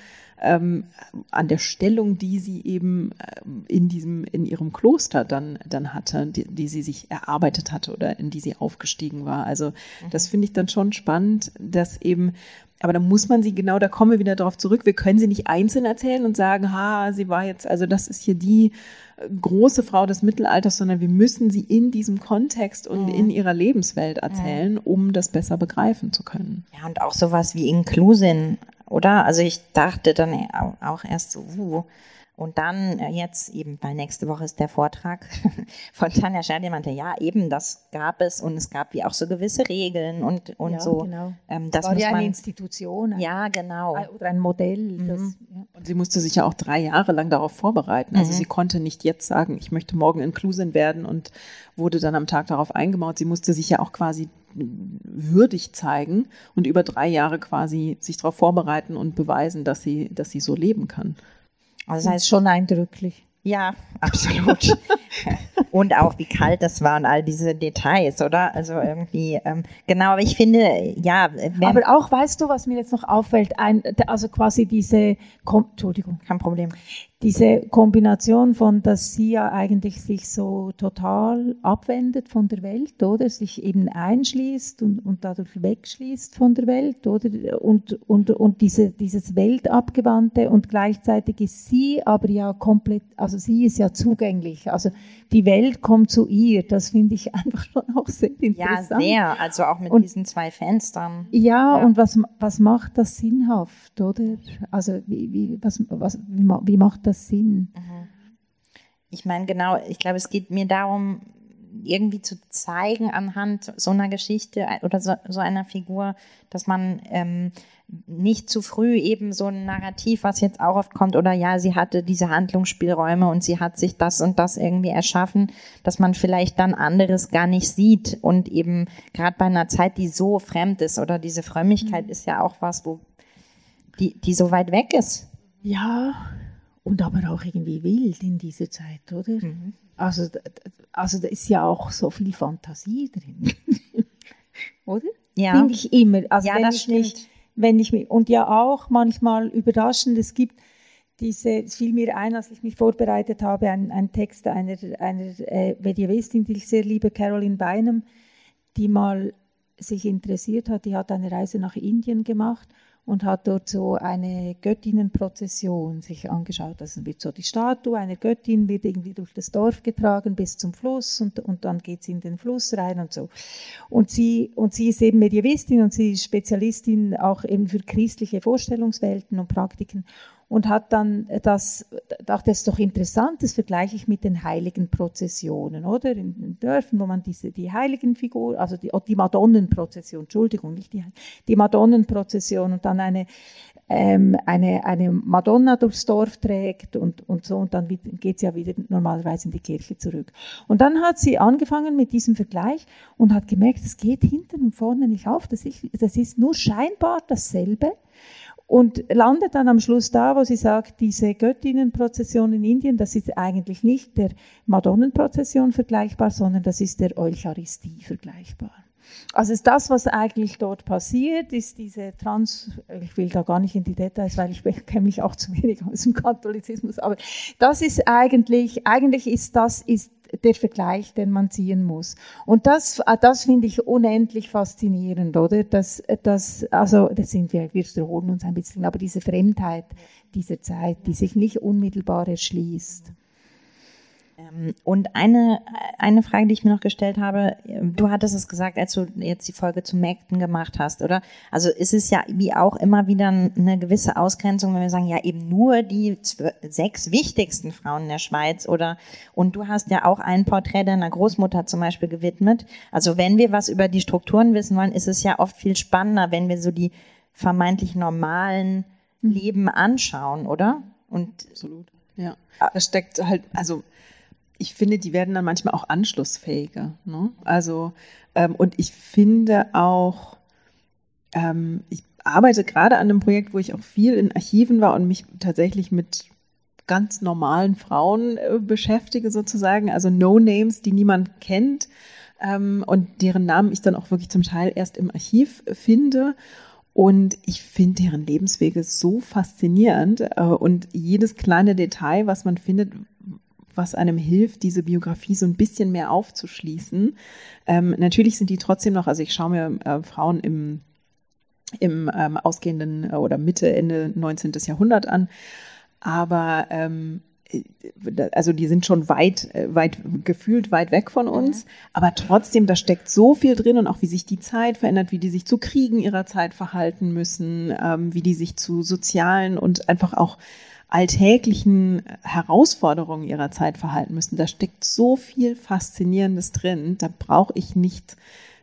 an der Stellung, die sie eben in ihrem Kloster dann hatte, die sie sich erarbeitet hatte oder in die sie aufgestiegen war. Also das finde ich dann schon spannend, dass eben, aber da muss man sie da kommen wir wieder darauf zurück, wir können sie nicht einzeln erzählen und sagen, sie war jetzt, also das ist hier die große Frau des Mittelalters, sondern wir müssen sie in diesem Kontext und in ihrer Lebenswelt erzählen, um das besser begreifen zu können. Ja, und auch sowas wie Inklusin, oder? Also ich dachte dann auch erst so, und dann jetzt eben, weil nächste Woche ist der Vortrag von Tanja Scherr, die meinte, ja eben, das gab es und es gab wie auch so gewisse Regeln und ja, so. Genau. Das war ja eine Institution. Ja, genau. Oder ein Modell. Und sie musste sich ja auch 3 Jahre lang darauf vorbereiten. Also sie konnte nicht jetzt sagen, ich möchte morgen Inklusin werden und wurde dann am Tag darauf eingemauert. Sie musste sich ja auch quasi würdig zeigen und über 3 Jahre quasi sich darauf vorbereiten und beweisen, dass sie so leben kann. Also das heißt schon eindrücklich. Ja, absolut. Und auch, wie kalt das war und all diese Details, oder? Also irgendwie, genau, aber ich finde, ja. Aber auch, weißt du, was mir jetzt noch auffällt, also quasi Entschuldigung. Kein Problem. Diese Kombination von, dass sie ja eigentlich sich so total abwendet von der Welt, oder? Sich eben einschließt und dadurch wegschließt von der Welt, oder? Und dieses Weltabgewandte und gleichzeitig ist sie aber ja komplett, also sie ist ja zugänglich. Also die Welt kommt zu ihr. Das finde ich einfach schon auch sehr interessant. Ja, sehr. Also auch mit diesen 2 Fenstern. Ja, und was macht das sinnhaft, oder? Also wie macht das Sinn? Ich meine, genau, ich glaube, es geht mir darum, irgendwie zu zeigen anhand so einer Geschichte oder so einer Figur, dass man nicht zu früh eben so ein Narrativ, was jetzt auch oft kommt, oder ja, sie hatte diese Handlungsspielräume und sie hat sich das und das irgendwie erschaffen, dass man vielleicht dann anderes gar nicht sieht und eben gerade bei einer Zeit, die so fremd ist, oder diese Frömmigkeit ist ja auch was, wo die so weit weg ist. Ja, und aber auch irgendwie wild in dieser Zeit, oder? Also da ist ja auch so viel Fantasie drin, oder? Ja. Finde ich immer. Also ja, das stimmt. Und ja auch manchmal überraschend, es fiel mir ein, als ich mich vorbereitet habe, ein Text einer Mediävistin, die ich sehr liebe, Caroline Bynum, die mal sich interessiert hat, die hat eine Reise nach Indien gemacht und hat dort so eine Göttinnenprozession sich angeschaut. Also wird so die Statue einer Göttin, wird irgendwie durch das Dorf getragen bis zum Fluss und dann geht sie in den Fluss rein und so. Und sie ist eben Mediävistin und sie ist Spezialistin auch eben für christliche Vorstellungswelten und Praktiken und hat dann dachte, das ist doch interessant, das vergleiche ich mit den heiligen Prozessionen, oder? In den Dörfern, wo man die heiligen Figuren, also die Madonnenprozession, Entschuldigung, nicht die Madonnenprozession und dann eine Madonna durchs Dorf trägt und so, und dann geht sie ja wieder normalerweise in die Kirche zurück. Und dann hat sie angefangen mit diesem Vergleich und hat gemerkt, es geht hinten und vorne nicht auf, das ist nur scheinbar dasselbe. Und landet dann am Schluss da, wo sie sagt, diese Göttinnenprozession in Indien, das ist eigentlich nicht der Madonnenprozession vergleichbar, sondern das ist der Eucharistie vergleichbar. Also ist das, was eigentlich dort passiert, ist diese ich will da gar nicht in die Details, weil ich kenne mich auch zu wenig aus dem Katholizismus, aber das ist eigentlich ist der Vergleich, den man ziehen muss. Und das finde ich unendlich faszinierend, oder? Also, wir wiederholen uns ein bisschen, aber diese Fremdheit dieser Zeit, die sich nicht unmittelbar erschließt. Und eine Frage, die ich mir noch gestellt habe, du hattest es gesagt, als du jetzt die Folge zu Mägden gemacht hast, oder? Also es ist ja wie auch immer wieder eine gewisse Ausgrenzung, wenn wir sagen, ja eben nur die 6 wichtigsten Frauen in der Schweiz, oder? Und du hast ja auch ein Porträt deiner Großmutter zum Beispiel gewidmet. Also wenn wir was über die Strukturen wissen wollen, ist es ja oft viel spannender, wenn wir so die vermeintlich normalen Leben anschauen, oder? Und absolut, ja. Da steckt halt, also ich finde, die werden dann manchmal auch anschlussfähiger. Ne? Also, und ich finde auch, ich arbeite gerade an einem Projekt, wo ich auch viel in Archiven war und mich tatsächlich mit ganz normalen Frauen beschäftige sozusagen, also No-Names, die niemand kennt und deren Namen ich dann auch wirklich zum Teil erst im Archiv finde. Und ich finde deren Lebenswege so faszinierend und jedes kleine Detail, was man findet, was einem hilft, diese Biografie so ein bisschen mehr aufzuschließen. Natürlich sind die trotzdem noch, also ich schaue mir Frauen im ausgehenden oder Mitte, Ende 19. Jahrhundert an, aber also die sind schon gefühlt weit weg von uns, aber trotzdem, da steckt so viel drin und auch wie sich die Zeit verändert, wie die sich zu Kriegen ihrer Zeit verhalten müssen, wie die sich zu sozialen und einfach auch alltäglichen Herausforderungen ihrer Zeit verhalten müssen. Da steckt so viel Faszinierendes drin. Da brauche ich nicht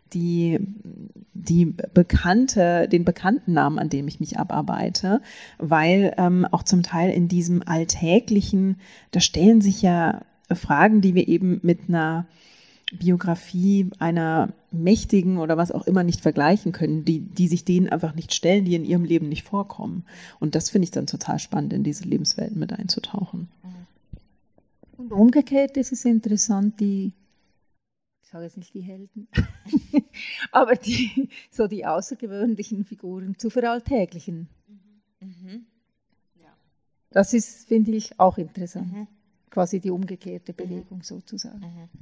den bekannten Namen, an dem ich mich abarbeite, weil auch zum Teil in diesem Alltäglichen, da stellen sich ja Fragen, die wir eben mit einer Biografie einer Mächtigen oder was auch immer nicht vergleichen können, die sich denen einfach nicht stellen, die in ihrem Leben nicht vorkommen. Und das finde ich dann total spannend, in diese Lebenswelten mit einzutauchen. Und umgekehrt ist es interessant, ich sage jetzt nicht die Helden, aber die außergewöhnlichen Figuren zu veralltäglichen. Mhm. Ja. Das ist, finde ich, auch interessant. Quasi die umgekehrte Bewegung sozusagen.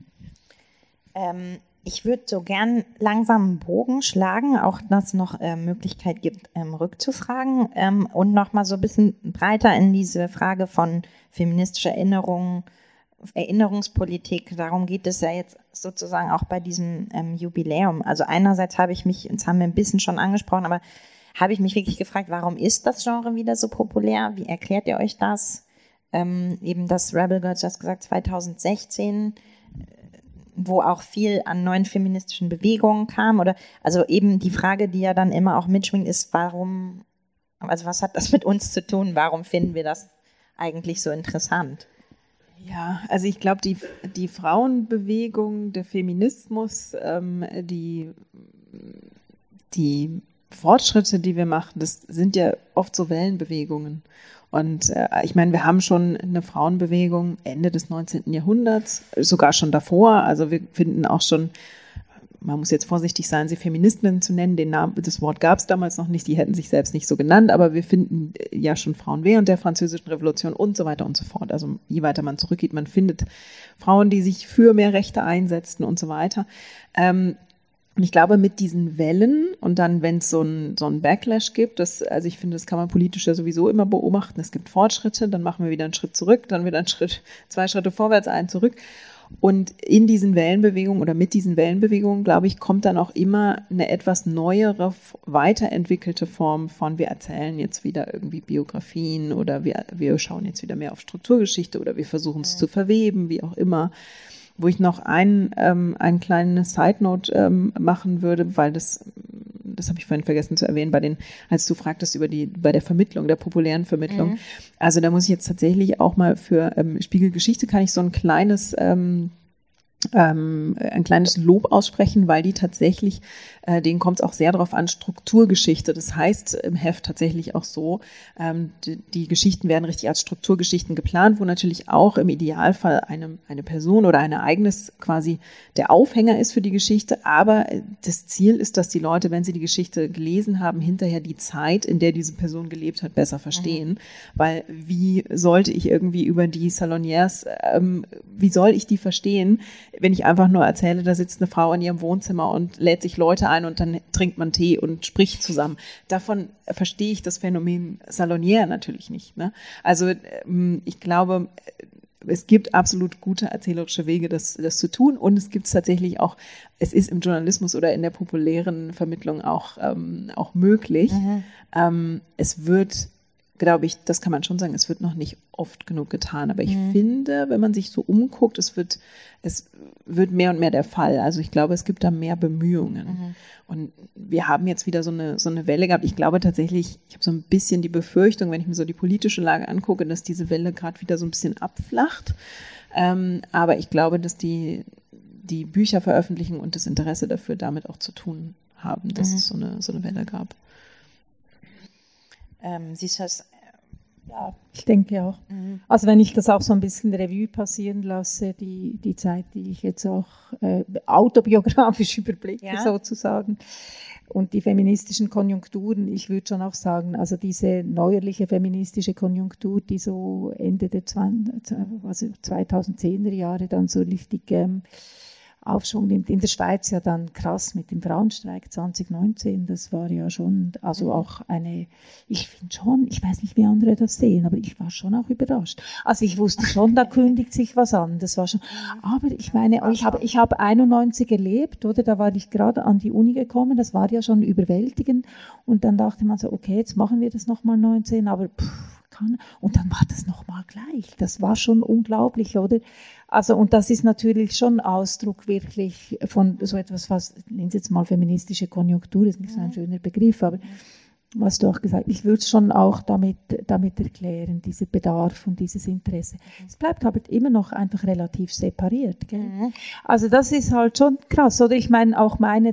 Ich würde so gern langsam einen Bogen schlagen, auch dass es noch Möglichkeit gibt, rückzufragen und nochmal so ein bisschen breiter in diese Frage von feministischer Erinnerungspolitik. Darum geht es ja jetzt sozusagen auch bei diesem Jubiläum. Also einerseits habe ich mich, das haben wir ein bisschen schon angesprochen, aber habe ich mich wirklich gefragt, warum ist das Genre wieder so populär? Wie erklärt ihr euch das? Eben das Rebel Girls, du hast gesagt, 2016, wo auch viel an neuen feministischen Bewegungen kam, oder also eben die Frage, die ja dann immer auch mitschwingt, ist, warum, also was hat das mit uns zu tun? Warum finden wir das eigentlich so interessant? Ja, also ich glaube, die Frauenbewegung, der Feminismus, die Fortschritte, die wir machen, das sind ja oft so Wellenbewegungen. Und ich meine, wir haben schon eine Frauenbewegung Ende des 19. Jahrhunderts, sogar schon davor. Also wir finden auch schon, man muss jetzt vorsichtig sein, sie Feministinnen zu nennen. Das Wort gab es damals noch nicht, die hätten sich selbst nicht so genannt, aber wir finden ja schon Frauen während der Französischen Revolution und so weiter und so fort. Also je weiter man zurückgeht, man findet Frauen, die sich für mehr Rechte einsetzten und so weiter. Und ich glaube, mit diesen Wellen und dann, wenn es so ein Backlash gibt, also ich finde, das kann man politisch ja sowieso immer beobachten. Es gibt Fortschritte, dann machen wir wieder einen Schritt zurück, dann wieder zwei Schritte vorwärts, einen zurück. Und in diesen Wellenbewegungen oder mit diesen Wellenbewegungen, glaube ich, kommt dann auch immer eine etwas neuere, weiterentwickelte Form von, wir erzählen jetzt wieder irgendwie Biografien oder wir schauen jetzt wieder mehr auf Strukturgeschichte oder wir versuchen es zu verweben, wie auch immer. Wo ich noch ein kleines Side-Note machen würde, weil das habe ich vorhin vergessen zu erwähnen, als du fragtest bei der Vermittlung, der populären Vermittlung. Also da muss ich jetzt tatsächlich auch mal für Spiegelgeschichte kann ich so ein kleines Lob aussprechen, weil die tatsächlich, denen kommt es auch sehr darauf an, Strukturgeschichte. Das heißt im Heft tatsächlich auch so, die Geschichten werden richtig als Strukturgeschichten geplant, wo natürlich auch im Idealfall eine Person oder ein Ereignis quasi der Aufhänger ist für die Geschichte. Aber das Ziel ist, dass die Leute, wenn sie die Geschichte gelesen haben, hinterher die Zeit, in der diese Person gelebt hat, besser verstehen. Weil wie sollte ich irgendwie über die Saloniers, wie soll ich die verstehen, wenn ich einfach nur erzähle, da sitzt eine Frau in ihrem Wohnzimmer und lädt sich Leute ein und dann trinkt man Tee und spricht zusammen. Davon verstehe ich das Phänomen Salonier natürlich nicht. Ne? Also ich glaube, es gibt absolut gute erzählerische Wege, das zu tun, und es gibt es tatsächlich auch, es ist im Journalismus oder in der populären Vermittlung auch möglich. Es wird, glaube ich, das kann man schon sagen, es wird noch nicht oft genug getan. Aber ich finde, wenn man sich so umguckt, es wird mehr und mehr der Fall. Also ich glaube, es gibt da mehr Bemühungen. Und wir haben jetzt wieder so eine Welle gehabt. Ich glaube tatsächlich, ich habe so ein bisschen die Befürchtung, wenn ich mir so die politische Lage angucke, dass diese Welle gerade wieder so ein bisschen abflacht. Aber ich glaube, dass die Bücher veröffentlichen und das Interesse dafür damit auch zu tun haben, dass es so eine Welle gab. Siehst du das? Ja, ich denke auch. Also wenn ich das auch so ein bisschen Revue passieren lasse, die Zeit, die ich jetzt auch autobiografisch überblicke sozusagen, und die feministischen Konjunkturen, ich würde schon auch sagen, also diese neuerliche feministische Konjunktur, die so Ende der 2010er Jahre dann so richtig Aufschwung nimmt. In der Schweiz ja dann krass mit dem Frauenstreik 2019, das war ja schon, also auch ich finde schon, ich weiß nicht, wie andere das sehen, aber ich war schon auch überrascht. Also ich wusste schon, da kündigt sich was an, das war schon, aber ich meine, ich habe 91 erlebt, oder, da war ich gerade an die Uni gekommen, das war ja schon überwältigend, und dann dachte man so, okay, jetzt machen wir das nochmal 19, aber und dann war das nochmal gleich. Das war schon unglaublich, oder? Also, und das ist natürlich schon Ausdruck wirklich von so etwas, was, nennen Sie jetzt mal feministische Konjunktur, ist nicht so ein schöner Begriff, aber was du auch gesagt hast, ich würde es schon auch damit erklären, dieser Bedarf und dieses Interesse. Es bleibt halt immer noch einfach relativ separiert. Gell? Also das ist halt schon krass, oder? Ich meine, auch meine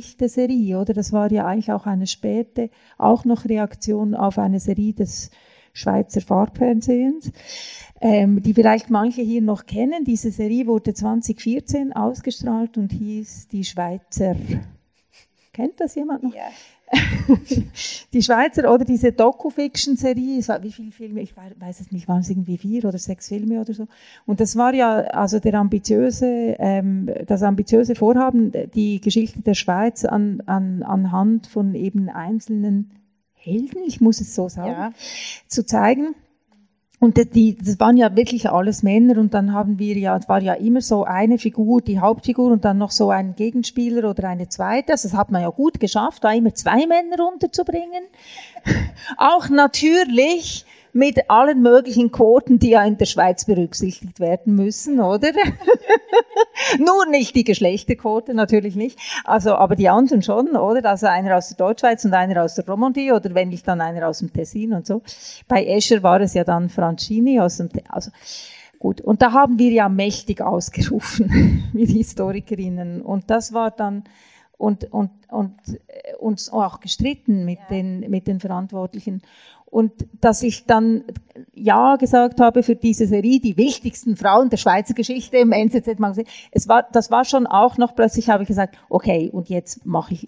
NZZ-Geschichte-Serie, oder? Das war ja eigentlich auch eine späte, auch noch Reaktion auf eine Serie des Schweizer Farbfernsehens, die vielleicht manche hier noch kennen. Diese Serie wurde 2014 ausgestrahlt und hieß Die Schweizer. Kennt das jemand noch? Ja. Die Schweizer oder diese Doku-Fiction-Serie, wie viele Filme, ich weiß es nicht, waren es irgendwie 4 oder 6 Filme oder so. Und das war ja also das ambitiöse Vorhaben, die Geschichte der Schweiz anhand von eben einzelnen Helden, ich muss es so sagen, zu zeigen. Und das waren ja wirklich alles Männer und dann es war ja immer so eine Figur, die Hauptfigur und dann noch so ein Gegenspieler oder eine zweite. Also das hat man ja gut geschafft, da immer 2 Männer unterzubringen. Auch natürlich mit allen möglichen Quoten, die ja in der Schweiz berücksichtigt werden müssen, oder? Nur nicht die Geschlechterquote, natürlich nicht. Also, aber die anderen schon, oder? Also einer aus der Deutschschweiz und einer aus der Romandie oder wenn nicht dann einer aus dem Tessin und so. Bei Escher war es ja dann Franchini also gut. Und da haben wir ja mächtig ausgerufen, wir Historikerinnen. Und das war dann und uns auch gestritten mit den Verantwortlichen. Und dass ich dann Ja gesagt habe für diese Serie, die wichtigsten Frauen der Schweizer Geschichte im NZZ-Magazin. Das war schon auch noch, plötzlich habe ich gesagt, okay, und jetzt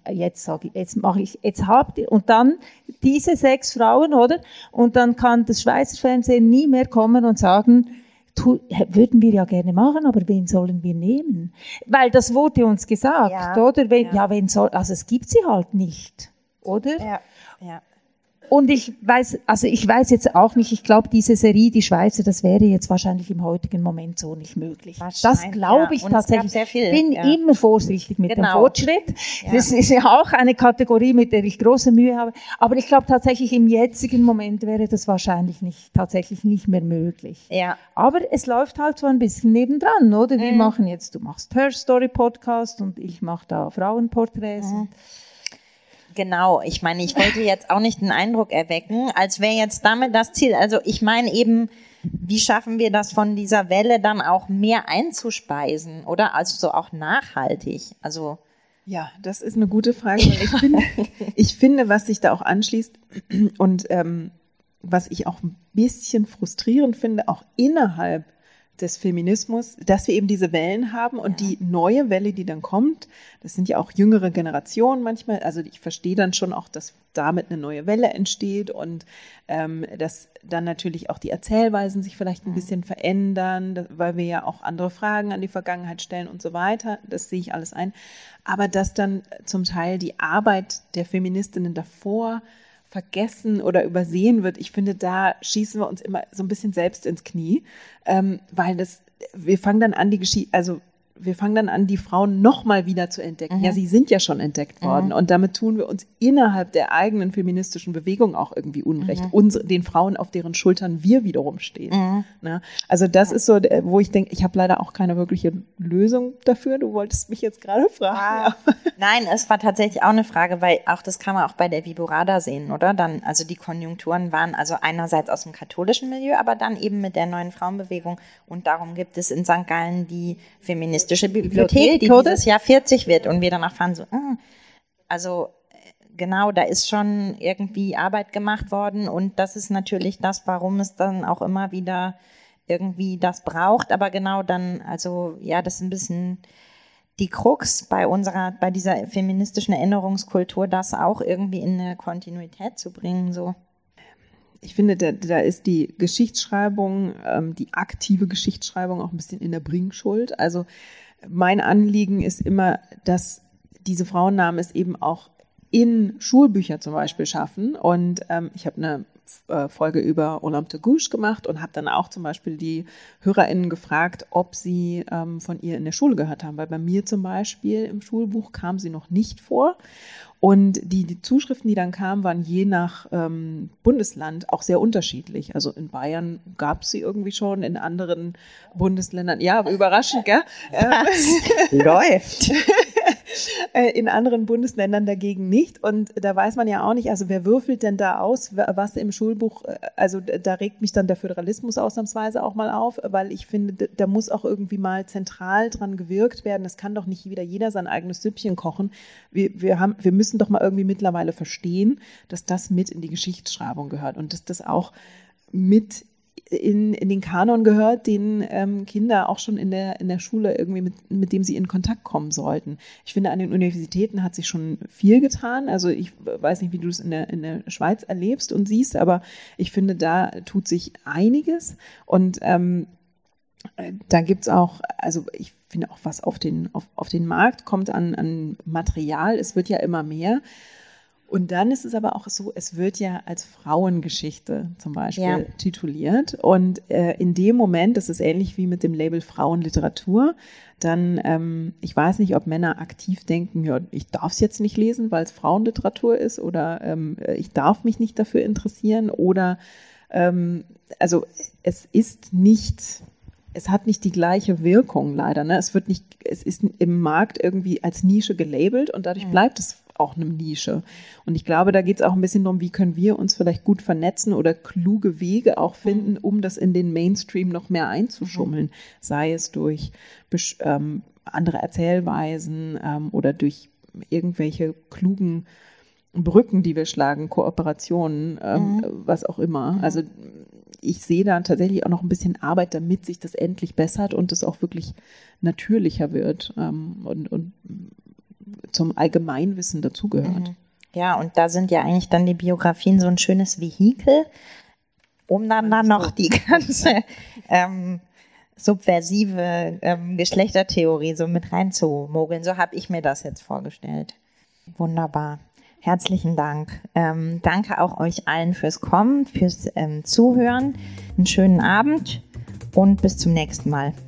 habt ihr, und dann diese 6 Frauen, oder? Und dann kann das Schweizer Fernsehen nie mehr kommen und sagen, würden wir ja gerne machen, aber wen sollen wir nehmen? Weil das wurde uns gesagt, oder? Also es gibt sie halt nicht, oder? Ja. Und ich weiß jetzt auch nicht, ich glaube, diese Serie, die Schweizer, das wäre jetzt wahrscheinlich im heutigen Moment so nicht möglich. Das glaube ich tatsächlich. Ich bin immer vorsichtig mit dem Fortschritt. Ja. Das ist ja auch eine Kategorie, mit der ich große Mühe habe. Aber ich glaube tatsächlich, im jetzigen Moment wäre das wahrscheinlich tatsächlich nicht mehr möglich. Ja. Aber es läuft halt so ein bisschen nebendran, oder? Du machst Her Story Podcast und ich mache da Frauenporträts. Genau, ich meine, ich wollte jetzt auch nicht den Eindruck erwecken, als wäre jetzt damit das Ziel. Also ich meine eben, wie schaffen wir das von dieser Welle dann auch mehr einzuspeisen, oder? Also so auch nachhaltig. Also ja, das ist eine gute Frage, weil ich finde, was sich da auch anschließt und was ich auch ein bisschen frustrierend finde, auch innerhalb des Feminismus, dass wir eben diese Wellen haben und die neue Welle, die dann kommt, das sind ja auch jüngere Generationen manchmal, also ich verstehe dann schon auch, dass damit eine neue Welle entsteht und dass dann natürlich auch die Erzählweisen sich vielleicht ein bisschen verändern, weil wir ja auch andere Fragen an die Vergangenheit stellen und so weiter, das sehe ich alles ein, aber dass dann zum Teil die Arbeit der Feministinnen davor vergessen oder übersehen wird. Ich finde, da schießen wir uns immer so ein bisschen selbst ins Knie, weil wir fangen dann an, die Frauen nochmal wieder zu entdecken. Ja, sie sind ja schon entdeckt worden und damit tun wir uns innerhalb der eigenen feministischen Bewegung auch irgendwie Unrecht. Den Frauen, auf deren Schultern wir wiederum stehen. Ne? Also das ist so, wo ich denke, ich habe leider auch keine wirkliche Lösung dafür. Du wolltest mich jetzt gerade fragen. Ja. Nein, es war tatsächlich auch eine Frage, weil auch das kann man auch bei der Viborada sehen, oder? Dann, also die Konjunkturen waren also einerseits aus dem katholischen Milieu, aber dann eben mit der neuen Frauenbewegung und darum gibt es in St. Gallen die feministische Bibliothek, die dieses Jahr 40 wird und wir danach fahren so, also genau, da ist schon irgendwie Arbeit gemacht worden und das ist natürlich das, warum es dann auch immer wieder irgendwie das braucht, aber genau dann, also ja, das ist ein bisschen die Krux bei dieser feministischen Erinnerungskultur, das auch irgendwie in eine Kontinuität zu bringen, so. Ich finde, da ist die Geschichtsschreibung, die aktive Geschichtsschreibung auch ein bisschen in der Bringschuld. Also mein Anliegen ist immer, dass diese Frauennamen es eben auch in Schulbücher zum Beispiel schaffen. Und ich habe eine Folge über Olympe de Gouges gemacht und habe dann auch zum Beispiel die HörerInnen gefragt, ob sie von ihr in der Schule gehört haben. Weil bei mir zum Beispiel im Schulbuch kam sie noch nicht vor. Und die Zuschriften, die dann kamen, waren je nach Bundesland auch sehr unterschiedlich. Also in Bayern gab es sie irgendwie schon, in anderen Bundesländern, ja, überraschend, gell? Läuft. In anderen Bundesländern dagegen nicht. Und da weiß man ja auch nicht, also wer würfelt denn da aus, was im Schulbuch, also da regt mich dann der Föderalismus ausnahmsweise auch mal auf, weil ich finde, da muss auch irgendwie mal zentral dran gewirkt werden. Es kann doch nicht wieder jeder sein eigenes Süppchen kochen. Wir müssen doch mal irgendwie mittlerweile verstehen, dass das mit in die Geschichtsschreibung gehört und dass das auch mit in den Kanon gehört, den Kinder auch schon in der Schule irgendwie mit dem sie in Kontakt kommen sollten. Ich finde, an den Universitäten hat sich schon viel getan. Also ich weiß nicht, wie du es in der Schweiz erlebst und siehst, aber ich finde, da tut sich einiges. Und da gibt's auch, also ich finde auch, was auf den Markt kommt an Material, es wird ja immer mehr. Und dann ist es aber auch so, es wird ja als Frauengeschichte zum Beispiel tituliert. Und in dem Moment, das ist ähnlich wie mit dem Label Frauenliteratur, dann, ich weiß nicht, ob Männer aktiv denken, ja, ich darf es jetzt nicht lesen, weil es Frauenliteratur ist, oder ich darf mich nicht dafür interessieren, oder also es hat nicht die gleiche Wirkung leider. Ne? Es ist im Markt irgendwie als Nische gelabelt und dadurch bleibt es auch eine Nische. Und ich glaube, da geht es auch ein bisschen darum, wie können wir uns vielleicht gut vernetzen oder kluge Wege auch finden, um das in den Mainstream noch mehr einzuschummeln. Sei es durch andere Erzählweisen oder durch irgendwelche klugen Brücken, die wir schlagen, Kooperationen, was auch immer. Also ich sehe da tatsächlich auch noch ein bisschen Arbeit, damit sich das endlich bessert und es auch wirklich natürlicher wird und zum Allgemeinwissen dazugehört. Ja, und da sind ja eigentlich dann die Biografien so ein schönes Vehikel, um dann noch die ganze subversive Geschlechtertheorie so mit reinzumogeln. So habe ich mir das jetzt vorgestellt. Wunderbar. Herzlichen Dank. Danke auch euch allen fürs Kommen, fürs Zuhören. Einen schönen Abend und bis zum nächsten Mal.